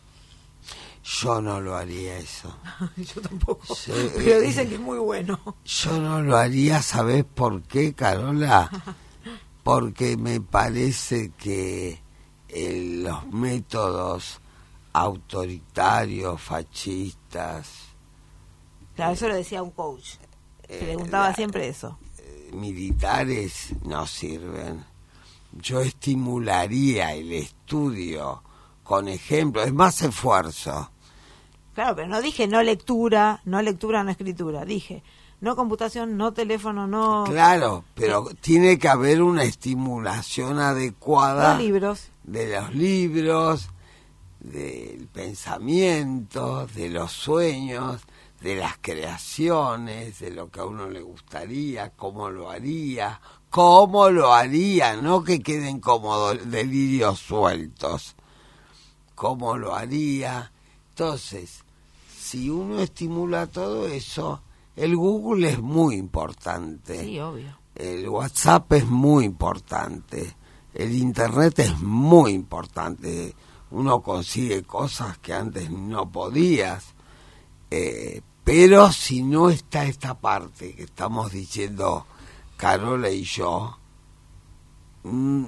Speaker 4: Yo no lo haría eso.
Speaker 3: Yo tampoco,
Speaker 4: Sí,
Speaker 3: pero
Speaker 4: eh,
Speaker 3: dicen que es muy bueno.
Speaker 4: Yo no lo haría, ¿sabés por qué, Carola? Porque me parece que eh, los métodos autoritarios, fascistas,
Speaker 3: Claro, eso lo decía un coach. Preguntaba
Speaker 4: la-
Speaker 3: siempre eso.
Speaker 4: eh, militares no sirven. Yo estimularía el estudio con ejemplos, es más esfuerzo.
Speaker 3: Claro, pero no dije no lectura, no lectura, no escritura. Dije no computación, no teléfono, no...
Speaker 4: Claro, pero tiene que haber una estimulación adecuada
Speaker 3: No libros.
Speaker 4: de los libros, del pensamiento, de los sueños, de las creaciones, de lo que a uno le gustaría, cómo lo haría, cómo lo haría, no que queden como do- delirios sueltos, cómo lo haría. Entonces, si uno estimula todo eso, el Google es muy importante.
Speaker 3: Sí, obvio.
Speaker 4: El WhatsApp es muy importante, el Internet es muy importante, uno consigue cosas que antes no podías, eh, pero si no está esta parte que estamos diciendo Carola y yo, mm,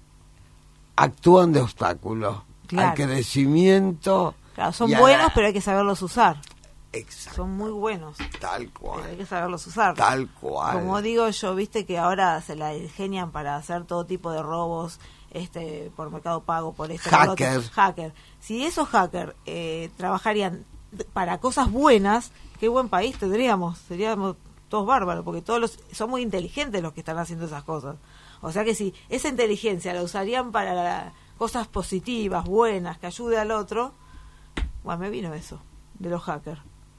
Speaker 4: actúan de obstáculo
Speaker 3: Claro.
Speaker 4: al crecimiento.
Speaker 3: Claro, son
Speaker 4: y a
Speaker 3: buenos,
Speaker 4: la-
Speaker 3: pero hay que saberlos usar.
Speaker 4: Exacto,
Speaker 3: Son muy buenos,
Speaker 4: tal
Speaker 3: pero hay
Speaker 4: cual,
Speaker 3: que saberlos usar.
Speaker 4: tal cual.
Speaker 3: Como digo yo, viste que ahora se la ingenian para hacer todo tipo de robos, este, por Mercado Pago, por esto, por lo otro.
Speaker 4: Hacker.
Speaker 3: Hacker. Si esos hackers eh, trabajarían para cosas buenas, qué buen país tendríamos. Seríamos todos bárbaros, porque todos los, son muy inteligentes los que están haciendo esas cosas. O sea que si esa inteligencia la usarían para la- cosas positivas, buenas, que ayude al otro, bueno, me vino eso de los hackers.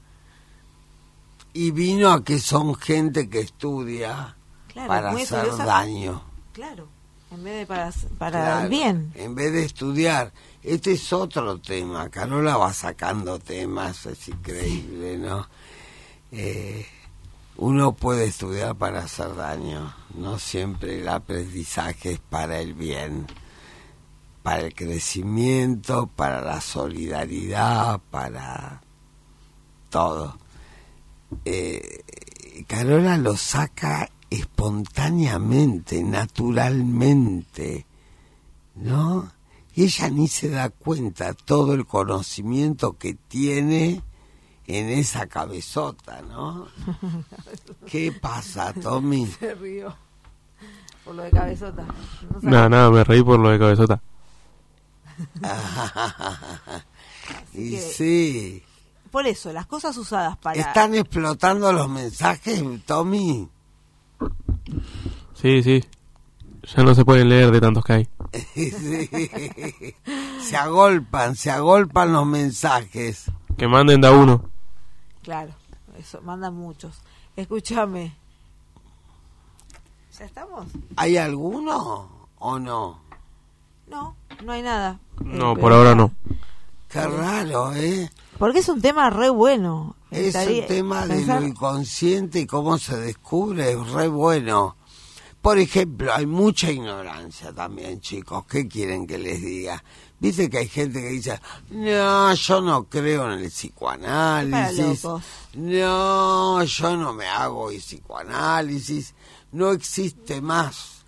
Speaker 4: Y vino a que son gente que estudia
Speaker 3: Claro,
Speaker 4: para
Speaker 3: muy
Speaker 4: hacer
Speaker 3: estudiosa.
Speaker 4: daño.
Speaker 3: Claro, en vez de para, para
Speaker 4: Claro,
Speaker 3: el bien.
Speaker 4: En vez de estudiar. Este es otro tema. Carola va sacando temas, es increíble, ¿no? Eh, uno puede estudiar para hacer daño, no siempre el aprendizaje es para el bien, para el crecimiento, para la solidaridad, para todo. Eh, Carola lo saca espontáneamente, naturalmente, ¿no? Y ella ni se da cuenta todo el conocimiento que tiene en esa cabezota, ¿no? ¿Qué pasa, Tommy?
Speaker 3: Se rió por lo de cabezota. No
Speaker 5: sabe. Nada, nada, me reí por lo de cabezota.
Speaker 4: Y
Speaker 3: que,
Speaker 4: sí.
Speaker 3: Por eso, las cosas usadas para...
Speaker 4: ¿Están explotando los mensajes, Tommy?
Speaker 5: Sí, sí. Ya no se pueden leer de tantos que hay.
Speaker 4: Sí. Se agolpan, se agolpan los mensajes.
Speaker 5: Que manden da uno.
Speaker 3: Claro, eso, mandan muchos. Escúchame. ¿Ya estamos?
Speaker 4: ¿Hay alguno o no?
Speaker 3: No, no hay nada.
Speaker 5: No, eh, por ahora no.
Speaker 4: Qué raro, ¿eh?
Speaker 3: Porque es un tema re bueno.
Speaker 4: Es
Speaker 3: Estaría,
Speaker 4: un tema
Speaker 3: pensar...
Speaker 4: de lo inconsciente y cómo se descubre, es re bueno. Por ejemplo, hay mucha ignorancia también, chicos. ¿Qué quieren que les diga? Viste que hay gente que dice, no, yo no creo en el psicoanálisis. No, yo no me hago psicoanálisis. No existe más.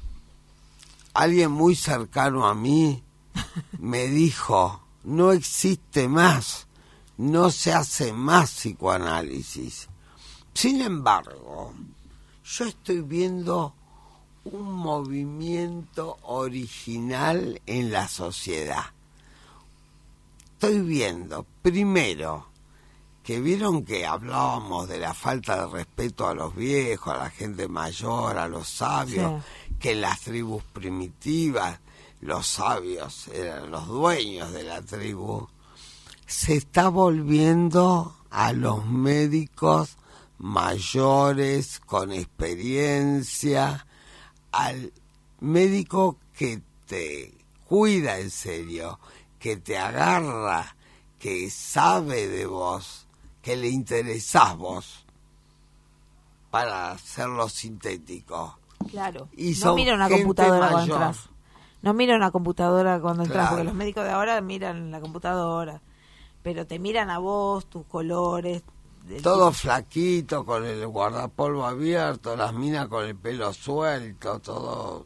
Speaker 4: Alguien muy cercano a mí me dijo, no existe más. No se hace más psicoanálisis. Sin embargo, yo estoy viendo un movimiento original en la sociedad. Estoy viendo, primero, que vieron que hablábamos de la falta de respeto a los viejos, a la gente mayor, a los sabios, sí. Que en las tribus primitivas los sabios eran los dueños de la tribu. Se está volviendo a los médicos mayores, con experiencia, al médico que te cuida en serio, que te agarra, que sabe de vos, que le interesás vos, para hacerlo sintético.
Speaker 3: Claro,
Speaker 4: y
Speaker 3: no mira una computadora
Speaker 4: mayor.
Speaker 3: cuando entras. No mira una computadora cuando entras,
Speaker 4: Claro.
Speaker 3: Porque los médicos de ahora miran la computadora, pero te miran a vos, tus colores.
Speaker 4: Todo
Speaker 3: tipo...
Speaker 4: flaquito, con el guardapolvo abierto, las minas con el pelo suelto, todo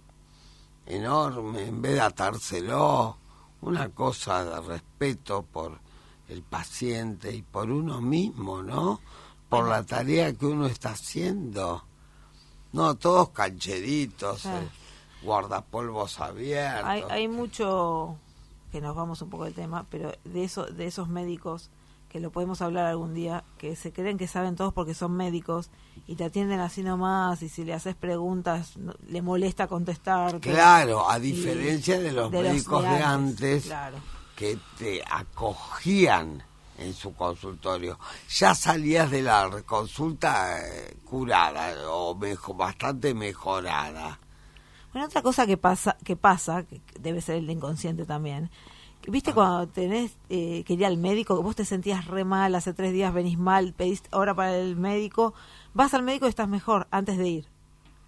Speaker 4: enorme, en vez de atárselo, una cosa de respeto por el paciente y por uno mismo, ¿no? Por bueno. La tarea que uno está haciendo. No, todos cancheritos, sí. eh, guardapolvos abiertos.
Speaker 3: Hay, hay mucho, que nos vamos un poco del tema, pero de eso, de esos médicos, que lo podemos hablar algún día, que se creen que saben todos porque son médicos y te atienden así nomás, y si le haces preguntas no, le molesta contestar.
Speaker 4: Claro, a diferencia de los
Speaker 3: de
Speaker 4: médicos
Speaker 3: los de
Speaker 4: de
Speaker 3: antes,
Speaker 4: antes,
Speaker 3: claro.
Speaker 4: Que te acogían en su consultorio. Ya salías de la consulta eh, curada o mejor, bastante mejorada.
Speaker 3: Bueno, otra cosa que pasa, que pasa, que debe ser el inconsciente también. ¿Viste cuando tenés eh, que ir al médico, que vos te sentías re mal, hace tres días venís mal, pedís hora para el médico, vas al médico y estás mejor antes de ir?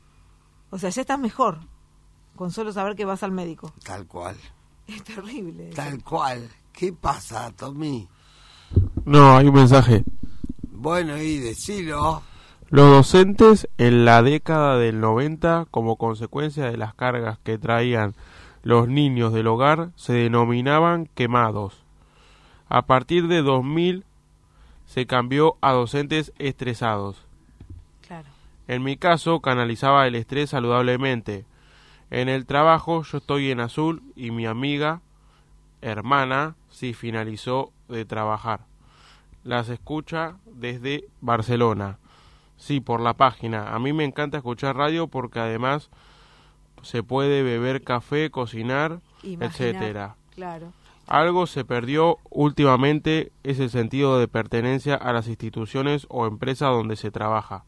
Speaker 3: O sea, ya estás mejor con solo saber que vas al médico.
Speaker 4: Tal cual.
Speaker 3: Es terrible.
Speaker 4: Tal
Speaker 3: eso.
Speaker 4: cual. ¿Qué pasa, Tommy?
Speaker 5: No, hay un mensaje.
Speaker 4: Bueno, y decilo.
Speaker 5: Los docentes en la década del noventa, como consecuencia de las cargas que traían los niños del hogar, se denominaban quemados. A partir de dos mil se cambió a docentes estresados.
Speaker 3: Claro.
Speaker 5: En mi caso, canalizaba el estrés saludablemente. En el trabajo yo estoy en azul y mi amiga, hermana, sí finalizó de trabajar. Las escucha desde Barcelona. Sí, por la página. A mí me encanta escuchar radio porque además se puede beber café, cocinar,
Speaker 3: Imaginar,
Speaker 5: etcétera.
Speaker 3: Claro.
Speaker 5: Algo se perdió últimamente, es el sentido de pertenencia a las instituciones o empresas donde se trabaja.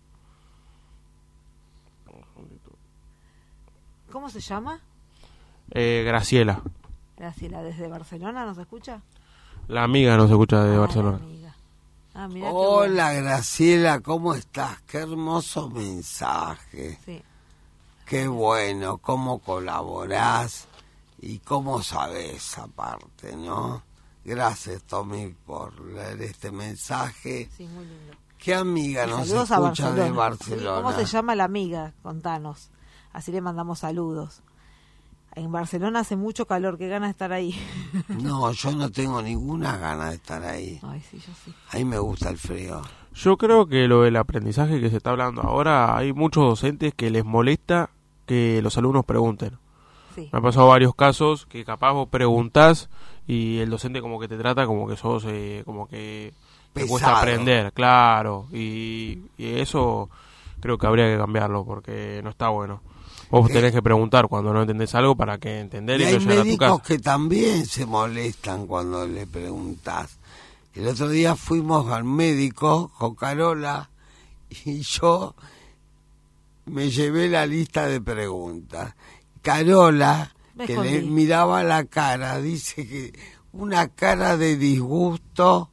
Speaker 3: ¿Cómo se llama?
Speaker 5: Eh, Graciela.
Speaker 3: Graciela, ¿desde Barcelona nos escucha?
Speaker 5: La amiga nos escucha desde
Speaker 3: ah,
Speaker 5: Barcelona.
Speaker 3: La amiga. Ah, mirá qué
Speaker 4: Hola,
Speaker 3: bueno.
Speaker 4: Graciela, ¿cómo estás? Qué hermoso mensaje.
Speaker 3: Sí.
Speaker 4: Qué bueno, cómo colaborás y cómo sabés aparte, ¿no? Gracias, Tommy, por leer este mensaje.
Speaker 3: Sí, muy lindo.
Speaker 4: ¿Qué amiga
Speaker 3: Y
Speaker 4: nos
Speaker 3: saludos a
Speaker 4: escucha
Speaker 3: Barcelona.
Speaker 4: de Barcelona?
Speaker 3: ¿Cómo se llama la amiga? Contanos. Así le mandamos saludos. En Barcelona hace mucho calor, qué ganas de estar ahí.
Speaker 4: No, yo no tengo ninguna gana de estar ahí.
Speaker 3: Ay, sí, yo sí.
Speaker 4: A mí me gusta el frío.
Speaker 5: Yo creo que lo del aprendizaje que se está hablando ahora, hay muchos docentes que les molesta que los alumnos pregunten.
Speaker 3: Sí.
Speaker 5: Me han pasado varios casos que capaz vos preguntás y el docente como que te trata como que sos, eh, como que te cuesta
Speaker 4: Pesado.
Speaker 5: aprender, claro. Y, y eso creo que habría que cambiarlo porque no está bueno. Vos
Speaker 4: Eh,
Speaker 5: tenés que preguntar cuando no entendés algo para que entender
Speaker 4: Y
Speaker 5: y, no
Speaker 4: hay
Speaker 5: llegar a tu
Speaker 4: médicos
Speaker 5: casa.
Speaker 4: que también se molestan cuando le preguntas. El otro día fuimos al médico con Carola y yo me llevé la lista de preguntas. Carola,
Speaker 3: Me
Speaker 4: que le
Speaker 3: escondí.
Speaker 4: miraba la cara, dice que una cara de disgusto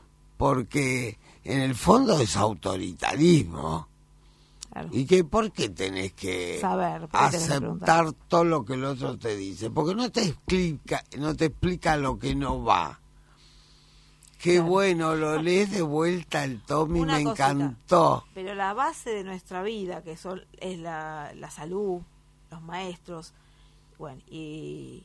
Speaker 4: porque en el fondo es autoritarismo.
Speaker 3: Claro.
Speaker 4: ¿Y que por qué tenés que
Speaker 3: Saber, ¿por qué tenés que preguntar?
Speaker 4: aceptar todo lo que el otro te dice? Porque no te explica, no te explica lo que no va. Qué
Speaker 3: Claro.
Speaker 4: bueno, lo lees de vuelta el Tommy,
Speaker 3: Una
Speaker 4: me
Speaker 3: cosita.
Speaker 4: encantó.
Speaker 3: Pero la base de nuestra vida, que son, es la, la salud, los maestros, bueno, y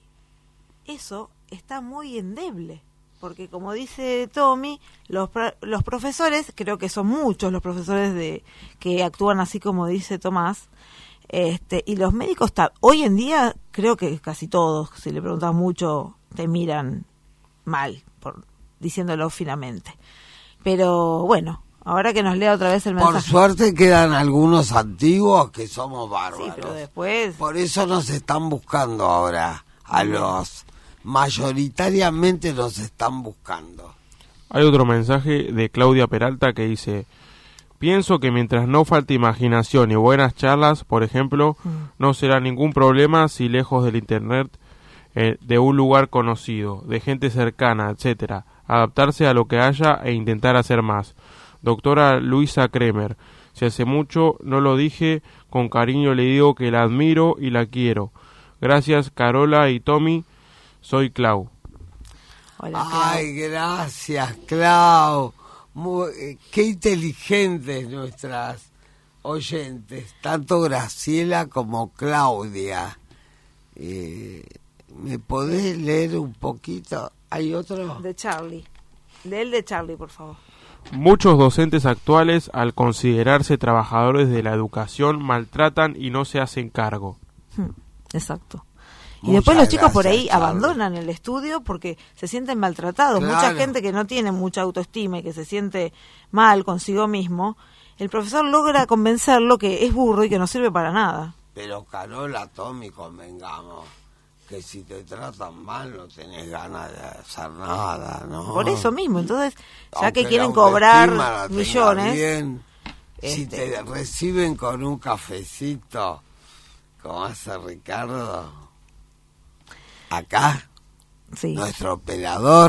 Speaker 3: eso está muy endeble. Porque como dice Tommy, los, pro- los profesores, creo que son muchos los profesores de que actúan así como dice Tomás, este y los médicos, ta- hoy en día creo que casi todos, si le preguntas mucho, te miran mal, por diciéndolo finamente. Pero bueno, ahora que nos lea otra vez el
Speaker 4: Por
Speaker 3: mensaje.
Speaker 4: suerte quedan algunos antiguos que somos
Speaker 3: Sí,
Speaker 4: bárbaros.
Speaker 3: pero después...
Speaker 4: Por eso nos están buscando ahora a los... Mayoritariamente nos están buscando.
Speaker 5: Hay otro mensaje de Claudia Peralta que dice: pienso que mientras no falte imaginación y buenas charlas, por ejemplo,
Speaker 3: Mm.
Speaker 5: no será ningún problema si lejos del internet, eh, de un lugar conocido, de gente cercana, etcétera, adaptarse a lo que haya e intentar hacer más. Doctora Luisa Kremer, si hace mucho no lo dije, con cariño le digo que la admiro y la quiero. Gracias Carola y Tommy, soy Clau.
Speaker 3: Hola, Clau.
Speaker 4: Ay, gracias, Clau. Muy, eh, qué inteligentes nuestras oyentes, tanto Graciela como Claudia. Eh, ¿Me podés leer un poquito? ¿Hay otro?
Speaker 3: De Charlie. De él de Charlie, por favor.
Speaker 5: Muchos docentes actuales, al considerarse trabajadores de la educación, maltratan y no se hacen cargo.
Speaker 3: Hmm, Exacto. Y
Speaker 4: Muchas
Speaker 3: después los chicos por ahí
Speaker 4: gracias, Charlie.
Speaker 3: abandonan el estudio porque se sienten maltratados.
Speaker 4: Claro.
Speaker 3: Mucha gente que no tiene mucha autoestima y que se siente mal consigo mismo, el profesor logra convencerlo que es burro y que no sirve para nada.
Speaker 4: Pero Carola, Tommy, convengamos que si te tratan mal no tenés ganas de hacer nada, ¿no?
Speaker 3: Por eso mismo, entonces, ya
Speaker 4: Aunque
Speaker 3: que
Speaker 4: la
Speaker 3: quieren
Speaker 4: autoestima
Speaker 3: cobrar
Speaker 4: la tengas
Speaker 3: millones,
Speaker 4: bien, si
Speaker 3: este-
Speaker 4: te reciben con un cafecito, como hace Ricardo, acá,
Speaker 3: sí,
Speaker 4: nuestro operador,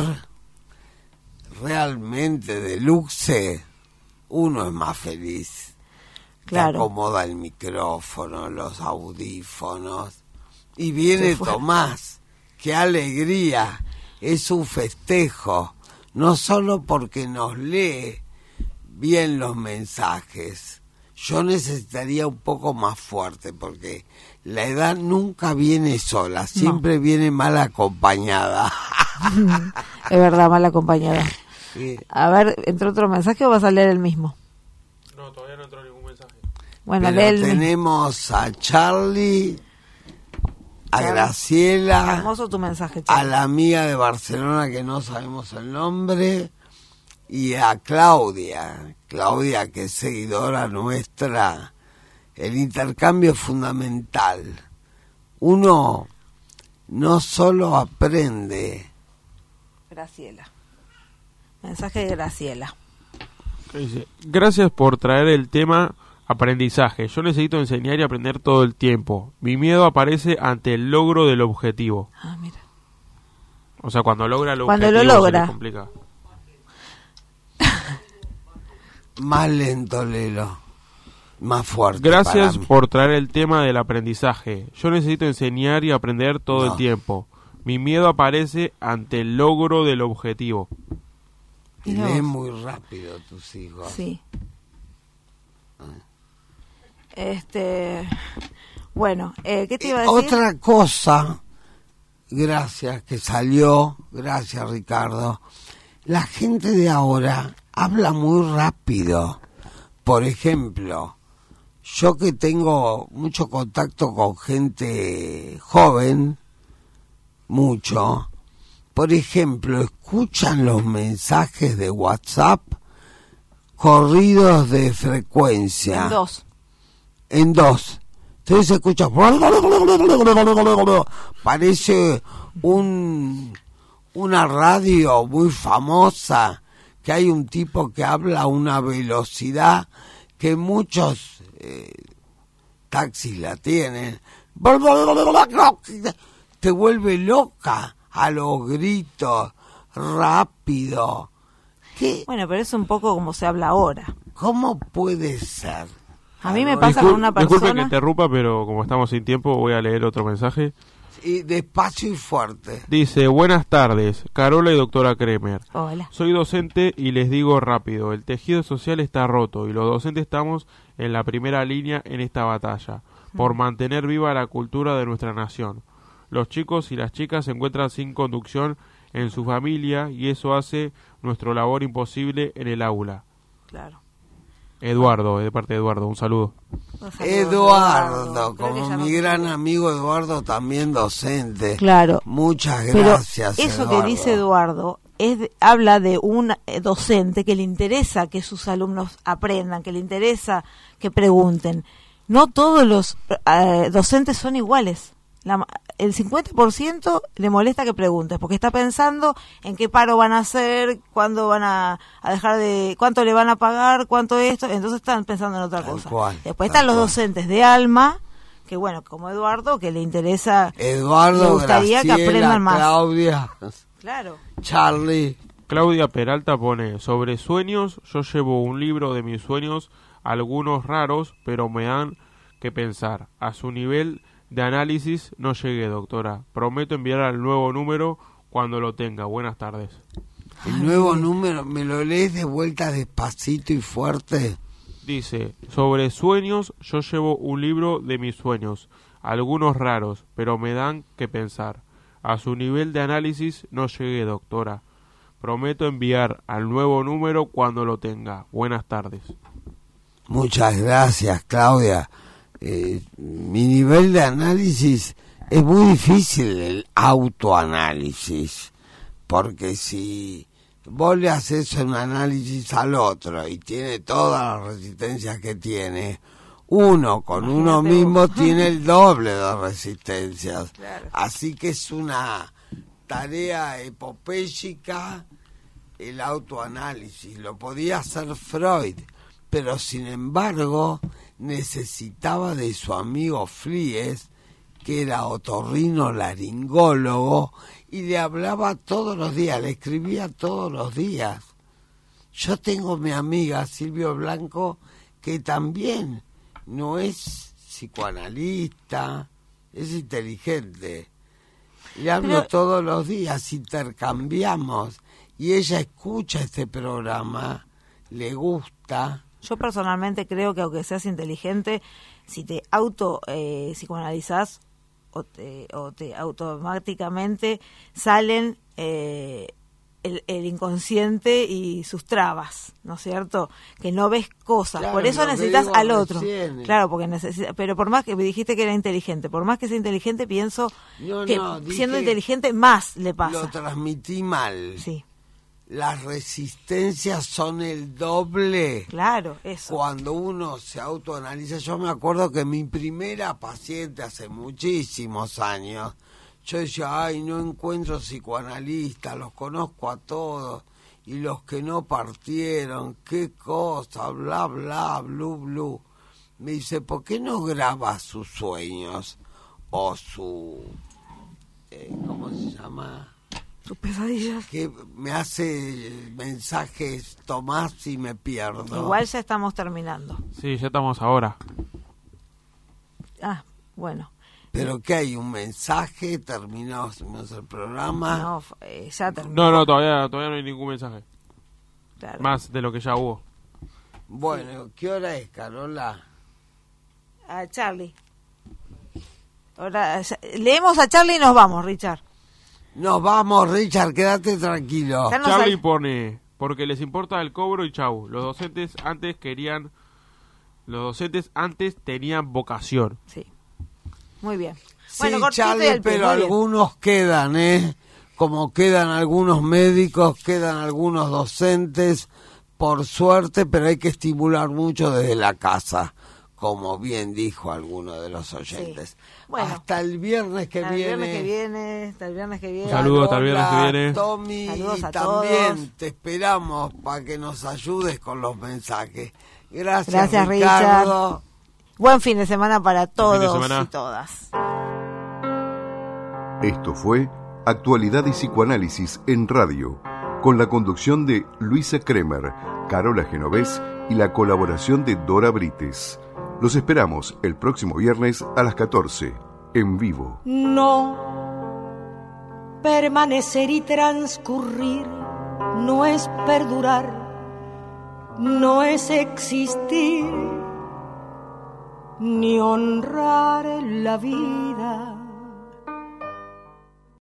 Speaker 4: realmente de luxe, uno es más feliz. Te
Speaker 3: claro.
Speaker 4: acomoda el micrófono, los audífonos. Y viene
Speaker 3: Se fue.
Speaker 4: Tomás. ¡Qué alegría! Es un festejo. No solo porque nos lee bien los mensajes. Yo necesitaría un poco más fuerte porque la edad nunca viene sola, siempre viene mal acompañada.
Speaker 3: Es verdad, mal acompañada.
Speaker 4: Sí.
Speaker 3: A ver, ¿entró otro mensaje o vas a leer el mismo?
Speaker 5: No, todavía no entró ningún mensaje.
Speaker 3: Bueno, lee
Speaker 4: Pero
Speaker 3: el mismo.
Speaker 4: tenemos a Charlie, a
Speaker 3: Charlie.
Speaker 4: Graciela,
Speaker 3: Hermoso tu mensaje,
Speaker 4: a
Speaker 3: Charlie.
Speaker 4: la amiga de Barcelona que no sabemos el nombre y a Claudia, Claudia que es seguidora nuestra. El intercambio es fundamental. Uno no solo aprende,
Speaker 3: Graciela. Mensaje de Graciela.
Speaker 5: ¿Qué dice? Gracias por traer el tema aprendizaje. Yo necesito enseñar y aprender todo el tiempo. Mi miedo aparece ante el logro del objetivo.
Speaker 3: Ah, mira.
Speaker 5: O sea, cuando logra el
Speaker 3: Cuando
Speaker 5: objetivo
Speaker 3: lo
Speaker 5: se
Speaker 3: logra.
Speaker 5: le complica.
Speaker 4: Más lento, Lelo. Más fuerte.
Speaker 5: Gracias
Speaker 4: para
Speaker 5: por traer el tema del aprendizaje. Yo necesito enseñar y aprender todo
Speaker 4: No.
Speaker 5: el tiempo. Mi miedo aparece ante el logro del objetivo.
Speaker 4: Y
Speaker 3: Mirá
Speaker 4: leen
Speaker 3: vos.
Speaker 4: muy rápido tus hijos.
Speaker 3: Sí. Este, bueno, eh, ¿qué te iba a
Speaker 4: Eh,
Speaker 3: decir?
Speaker 4: Otra cosa, gracias que salió, gracias Ricardo. La gente de ahora habla muy rápido. Por ejemplo, yo que tengo mucho contacto con gente joven, mucho, por ejemplo, escuchan los mensajes de WhatsApp corridos de frecuencia.
Speaker 3: En dos.
Speaker 4: En dos. Entonces se escucha, parece un una radio muy famosa, que hay un tipo que habla a una velocidad que muchos eh, taxis la tienen. Te vuelve loca a los gritos, rápido. ¿Qué?
Speaker 3: Bueno, pero es un poco como se habla ahora.
Speaker 4: ¿Cómo puede ser?
Speaker 3: A mí me
Speaker 4: Discul-
Speaker 3: pasa con una
Speaker 5: Disculpe que
Speaker 3: persona.
Speaker 5: interrumpa, pero como estamos sin tiempo voy a leer otro mensaje.
Speaker 4: Y despacio y fuerte.
Speaker 5: Dice, buenas tardes, Carola y doctora Kremer.
Speaker 3: Hola.
Speaker 5: Soy docente y les digo rápido, el tejido social está roto y los docentes estamos en la primera línea en esta batalla, por mantener viva la cultura de nuestra nación. Los chicos y las chicas se encuentran sin conducción en su familia y eso hace nuestra labor imposible en el aula.
Speaker 3: Claro.
Speaker 5: Eduardo, de parte de Eduardo, un saludo.
Speaker 3: Un saludo,
Speaker 4: Eduardo,
Speaker 3: Creo que
Speaker 4: como
Speaker 3: ya
Speaker 4: mi
Speaker 3: no-
Speaker 4: gran amigo Eduardo, también docente.
Speaker 3: Claro.
Speaker 4: Muchas
Speaker 3: Pero
Speaker 4: gracias,
Speaker 3: eso
Speaker 4: Eduardo.
Speaker 3: que dice Eduardo es de- habla de un eh, docente que le interesa que sus alumnos aprendan, que le interesa que pregunten. No todos los eh, docentes son iguales. La ma- el cincuenta por ciento le molesta que preguntes, porque está pensando en qué paro van a hacer, cuándo van a, a dejar de, cuánto le van a pagar, cuánto esto, entonces están pensando en otra
Speaker 4: Tal
Speaker 3: cosa.
Speaker 4: cual,
Speaker 3: Después
Speaker 4: tal
Speaker 3: están los
Speaker 4: cual.
Speaker 3: docentes de alma, que bueno, como Eduardo, que le interesa,
Speaker 4: Eduardo,
Speaker 3: le gustaría que
Speaker 4: Graciela,
Speaker 3: aprendan más.
Speaker 4: Claudia,
Speaker 3: Claro.
Speaker 4: Charlie.
Speaker 5: Claudia Peralta pone, sobre sueños, yo llevo un libro de mis sueños, algunos raros, pero me dan que pensar. A su nivel de análisis no llegué, doctora. Prometo enviar al nuevo número cuando lo tenga. Buenas tardes.
Speaker 4: El nuevo número, ¿me lo lees de vuelta despacito y fuerte?
Speaker 5: Dice, sobre sueños, yo llevo un libro de mis sueños, algunos raros, pero me dan que pensar. A su nivel de análisis no llegué, doctora. Prometo enviar al nuevo número cuando lo tenga. Buenas tardes.
Speaker 4: Muchas gracias, Claudia. Eh, mi nivel de análisis es muy difícil, el autoanálisis, porque si vos le haces un análisis al otro y tiene todas las resistencias que tiene, uno con uno
Speaker 3: Imagínate
Speaker 4: mismo
Speaker 3: vos.
Speaker 4: tiene el doble de resistencias.
Speaker 3: Claro.
Speaker 4: Así que es una tarea epopéyica el autoanálisis. Lo podía hacer Freud, pero sin embargo necesitaba de su amigo Fries, que era otorrino laringólogo, y le hablaba todos los días, le escribía todos los días. Yo tengo mi amiga Silvio Blanco, que también no es psicoanalista, es inteligente. Le hablo
Speaker 3: Pero-
Speaker 4: todos los días, intercambiamos, y ella escucha este programa, le gusta.
Speaker 3: Yo personalmente creo que aunque seas inteligente, si te auto eh, psicoanalizás o te, o te automáticamente salen eh, el, el inconsciente y sus trabas, ¿no es cierto? Que no ves cosas,
Speaker 4: Claro,
Speaker 3: por eso
Speaker 4: lo que
Speaker 3: necesitas
Speaker 4: digo
Speaker 3: al otro.
Speaker 4: recién.
Speaker 3: Claro, porque necesita, pero por más que me dijiste que era inteligente, por más que sea inteligente, pienso
Speaker 4: No,
Speaker 3: que
Speaker 4: no, dije-
Speaker 3: siendo inteligente más le
Speaker 4: Lo
Speaker 3: pasa.
Speaker 4: transmití mal.
Speaker 3: Sí,
Speaker 4: Las resistencias son el doble.
Speaker 3: claro, eso.
Speaker 4: Cuando uno se autoanaliza, yo me acuerdo que mi primera paciente hace muchísimos años, yo decía, ay, no encuentro psicoanalistas, los conozco a todos, y los que no partieron, qué cosa, bla, bla, blu, blu. Me dice, ¿por qué no graba sus sueños? O su, eh, ¿cómo se llama?
Speaker 3: tus pesadillas.
Speaker 4: Que me hace mensajes Tomás y me pierdo.
Speaker 3: Igual ya estamos terminando.
Speaker 5: Sí, ya estamos ahora.
Speaker 3: Ah, bueno.
Speaker 4: ¿Pero qué hay? ¿Un mensaje? ¿Terminamos el programa?
Speaker 3: No, eh, ya terminó.
Speaker 5: No, no, todavía, todavía no hay ningún mensaje.
Speaker 3: Claro.
Speaker 5: Más de lo que ya hubo.
Speaker 4: Bueno, ¿qué hora es, Carola?
Speaker 3: A Charlie. Ahora, leemos a Charlie y nos vamos, Richard.
Speaker 4: Nos vamos, Richard, quédate tranquilo.
Speaker 3: Ya nos
Speaker 5: Charlie
Speaker 3: al-
Speaker 5: pone, porque les importa el cobro y chau. Los docentes antes querían, los docentes antes tenían vocación.
Speaker 3: Sí. Muy bien.
Speaker 4: Sí,
Speaker 3: Bueno, cortito y
Speaker 4: Charlie,
Speaker 3: al pie,
Speaker 4: pero
Speaker 3: muy bien.
Speaker 4: algunos quedan, ¿eh? Como quedan algunos médicos, quedan algunos docentes, por suerte, pero hay que estimular mucho desde la casa, como bien dijo alguno de los oyentes.
Speaker 3: Sí. Bueno,
Speaker 4: hasta el viernes que
Speaker 3: Hasta el
Speaker 4: viene.
Speaker 3: viernes que viene, hasta el viernes que viene.
Speaker 5: Saludos, hasta el viernes que
Speaker 4: Carola,
Speaker 5: viene.
Speaker 4: Tommy,
Speaker 3: Saludos
Speaker 4: y
Speaker 3: a
Speaker 4: también
Speaker 3: todos.
Speaker 4: te esperamos para que nos ayudes con los mensajes. Gracias,
Speaker 3: Gracias,
Speaker 4: Ricardo.
Speaker 3: Richard. Buen fin de semana para
Speaker 5: Buen fin de
Speaker 3: todos
Speaker 5: semana.
Speaker 3: y todas.
Speaker 1: Esto fue Actualidad y Psicoanálisis en Radio, con la conducción de Luisa Kremer, Carola Genovés y la colaboración de Dora Brites. Los esperamos el próximo viernes a las catorce, en vivo.
Speaker 2: No, permanecer y transcurrir no es perdurar, no es existir, ni honrar la vida.